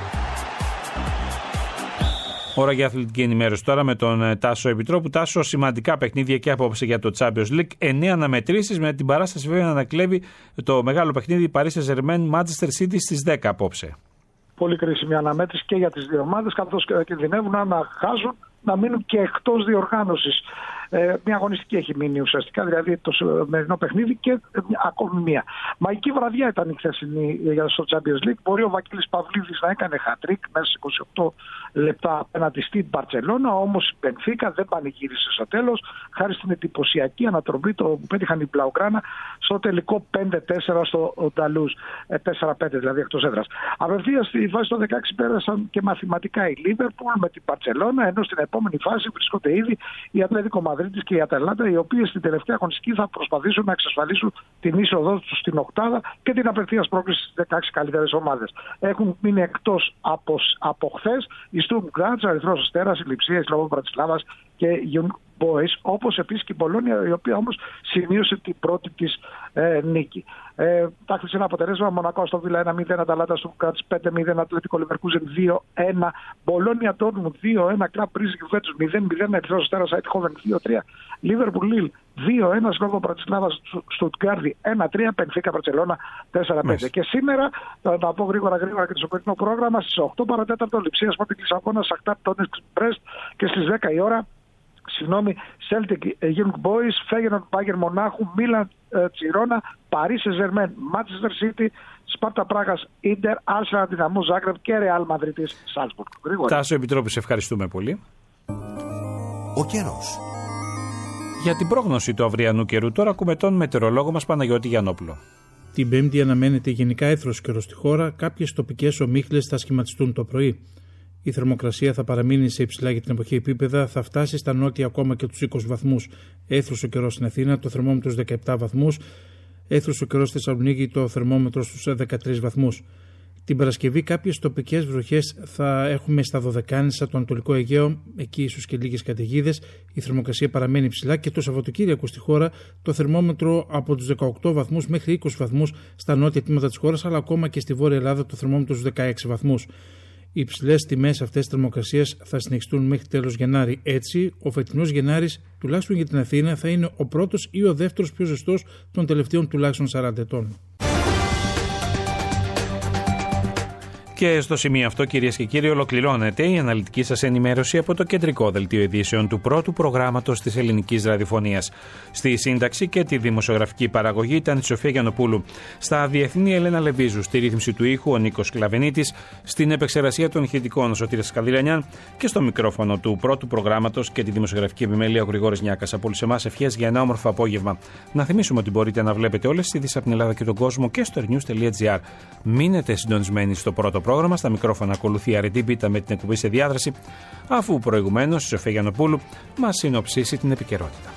[SPEAKER 6] Ώρα για αθλητική ενημέρωση τώρα με τον Τάσο Επιτρόπου. Τάσο, σημαντικά παιχνίδια και απόψε για το Champions League. Εννέα αναμετρήσεις, με την παράσταση βέβαια να ανακλέβει το μεγάλο παιχνίδι Paris Saint-Germain Manchester City στις δέκα απόψε.
[SPEAKER 18] Πολύ κρίσιμη αναμέτρηση και για τις δύο ομάδες, καθώς κινδυνεύουν να χάσουν, να μείνουν και εκτός διοργάνωσης. Ε, μια αγωνιστική έχει μείνει ουσιαστικά, δηλαδή το σημερινό παιχνίδι και ε, ακόμη μία. Μαγική βραδιά ήταν η χθεσινή για το Champions League. Μπορεί ο Βαγγέλης Παυλίδης να έκανε χατρίκ μέσα σε είκοσι οκτώ λεπτά απέναντι στην Μπαρτσελώνα, όμως η Μπενφίκα δεν πανηγύρισε στο τέλος, χάρη στην εντυπωσιακή ανατροπή που πέτυχαν οι Μπλαουγκράνα στο τελικό πέντε τέσσερα στο Νταλούζ, τέσσερα πέντε δηλαδή εκτός έδρας. Απευθείας στη φάση των δεκαέξι πέρασαν και μαθηματικά η Λίβερπουλ με την Μπαρτσελώνα, ενώ στην επόμενη φάση βρίσκονται ήδη η Ατλέτικο Μαδρίτης και η Αταλάντα, οι οποίες στην τελευταία αγωνιστική θα προσπαθήσουν να εξασφαλίσουν την είσοδό τους στην οκτάδα και την απευθείας πρόκληση στις δεκαέξι καλύτερες ομάδες. Έχουν μείνει εκτός από, από χθες η Στουρμ Γκράτς, ο Ερυθρός Αστέρας, η Λειψία, η Σλόβο Μπρατισλάβας και η Young Boys, όπως επίσης και η Πολόνια, η οποία όμως σημείωσε την πρώτη της ε, νίκη. Ε, τα χθεσινά αποτελέσματα: Μονακό στο Βίλα ένα μηδέν, Αταλάντα στο Γκράτς πέντε μηδέν, Ατλέτικο Λεβερκούζεν δύο ένα, Μπολόνια Ντόρτμουντ δύο ένα, Κλαμπ Μπρίζ Γιουβέντους μηδέν μηδέν, Ερυθρός Αστέρας Αιτχόβεν δύο τρία, Λίβερπουλ Λίλ δύο ένα, Σλόβο Μπρατισλάβα Στουτγκάρδι ένα τρία, Μπενφίκα Μπαρτσελώνα τέσσερα πέντε. Και σήμερα, θα τα πω γρήγορα γρήγορα και το σημερινό πρόγραμμα, στις οκτώ παρά τέταρτο Λειψία Σπόρτινγκ Λισαβόνα, Σαχτάρ Ντόνετσκ Μπρεστ, και στις δέκα η ώρα, συγγνώμη, Celtic Young Boys, Feyenoord Bayern Μονάχου, Μίλαν Τσιρόνα, Paris Saint-Germain Manchester City, Σπάρτα Πράγας Ίντερ, Arsenal Δυναμό Ζάγκρεπ και Real Μαδρίτης Σάλτσμπουργκ.
[SPEAKER 6] Τάσο Επιτρόπου, σε ευχαριστούμε πολύ.
[SPEAKER 8] Ο καιρός.
[SPEAKER 6] Για την πρόγνωση του αυριανού καιρού τώρα ακούμε τον μετεωρολόγο μας Παναγιώτη Γιαννόπουλο.
[SPEAKER 9] Την Πέμπτη αναμένεται γενικά έθρος καιρός στη χώρα, κάποιες τοπικές ομίχλες θα σχηματιστούν το πρωί. Η θερμοκρασία θα παραμείνει σε υψηλά για την εποχή επίπεδα, θα φτάσει στα νότια ακόμα και τους είκοσι βαθμούς. Έθρος ο καιρός στην Αθήνα, το θερμόμετρο στους δεκαεπτά βαθμούς. Έθρος ο καιρός στη Θεσσαλονίκη, το θερμόμετρο στους δεκατρείς βαθμούς. Την Παρασκευή κάποιες τοπικές βροχές θα έχουμε στα Δωδεκάνησα, το Ανατολικό Αιγαίο, εκεί ίσως και λίγες καταιγίδες. Η θερμοκρασία παραμένει ψηλά και το Σαββατοκύριακο στη χώρα το θερμόμετρο από τους δεκαοκτώ βαθμούς μέχρι είκοσι βαθμούς στα νότια τμήματα της χώρας, αλλά ακόμα και στη Βόρεια Ελλάδα το θερμόμετρο στους δεκαέξι βαθμούς. Οι υψηλές τιμές αυτές της θερμοκρασίας θα συνεχιστούν μέχρι τέλος Γενάρη. Έτσι, ο φετινός Γενάρης, τουλάχιστον για την Αθήνα, θα είναι ο πρώτος ή ο δεύτερος πιο ζεστός των τελευταίων τουλάχιστον σαράντα ετών.
[SPEAKER 6] Και στο σημείο αυτό, κυρίες και κύριοι, ολοκληρώνεται η αναλυτική σας ενημέρωση από το κεντρικό δελτίο ειδήσεων του πρώτου προγράμματος της ελληνικής ραδιοφωνίας. Στη σύνταξη και τη δημοσιογραφική παραγωγή ήταν η Σοφία Γιαννοπούλου. Στα διεθνή, Ελένα Λεβίζου. Στη ρύθμιση του ήχου, ο Νίκος Κλαβενίτης. Στην επεξεργασία των ηχητικών, ο Σωτήρης Καδηλανιάν. Και στο μικρόφωνο του πρώτου προγράμματος και τη δημοσιογραφική επιμέλεια, ο Γρηγόρης Νιάκας. Από όλους εμάς, ευχές για ένα όμορφο απόγευμα. Να θυμίσουμε ότι μπορείτε να βλέπετε όλες τις ειδήσεις από την Ελλάδα και τον κόσμο και στο ερnews τελεία gr. Μείνετε συντονισμένοι στο πρώτο πρόγραμμα. Στα μικρόφωνα ακολουθεί η Αρετή Μπίτα με την εκπομπή σε διάδραση, αφού προηγουμένως η Σοφία Γιαννοπούλου μας συνοψίσει την επικαιρότητα.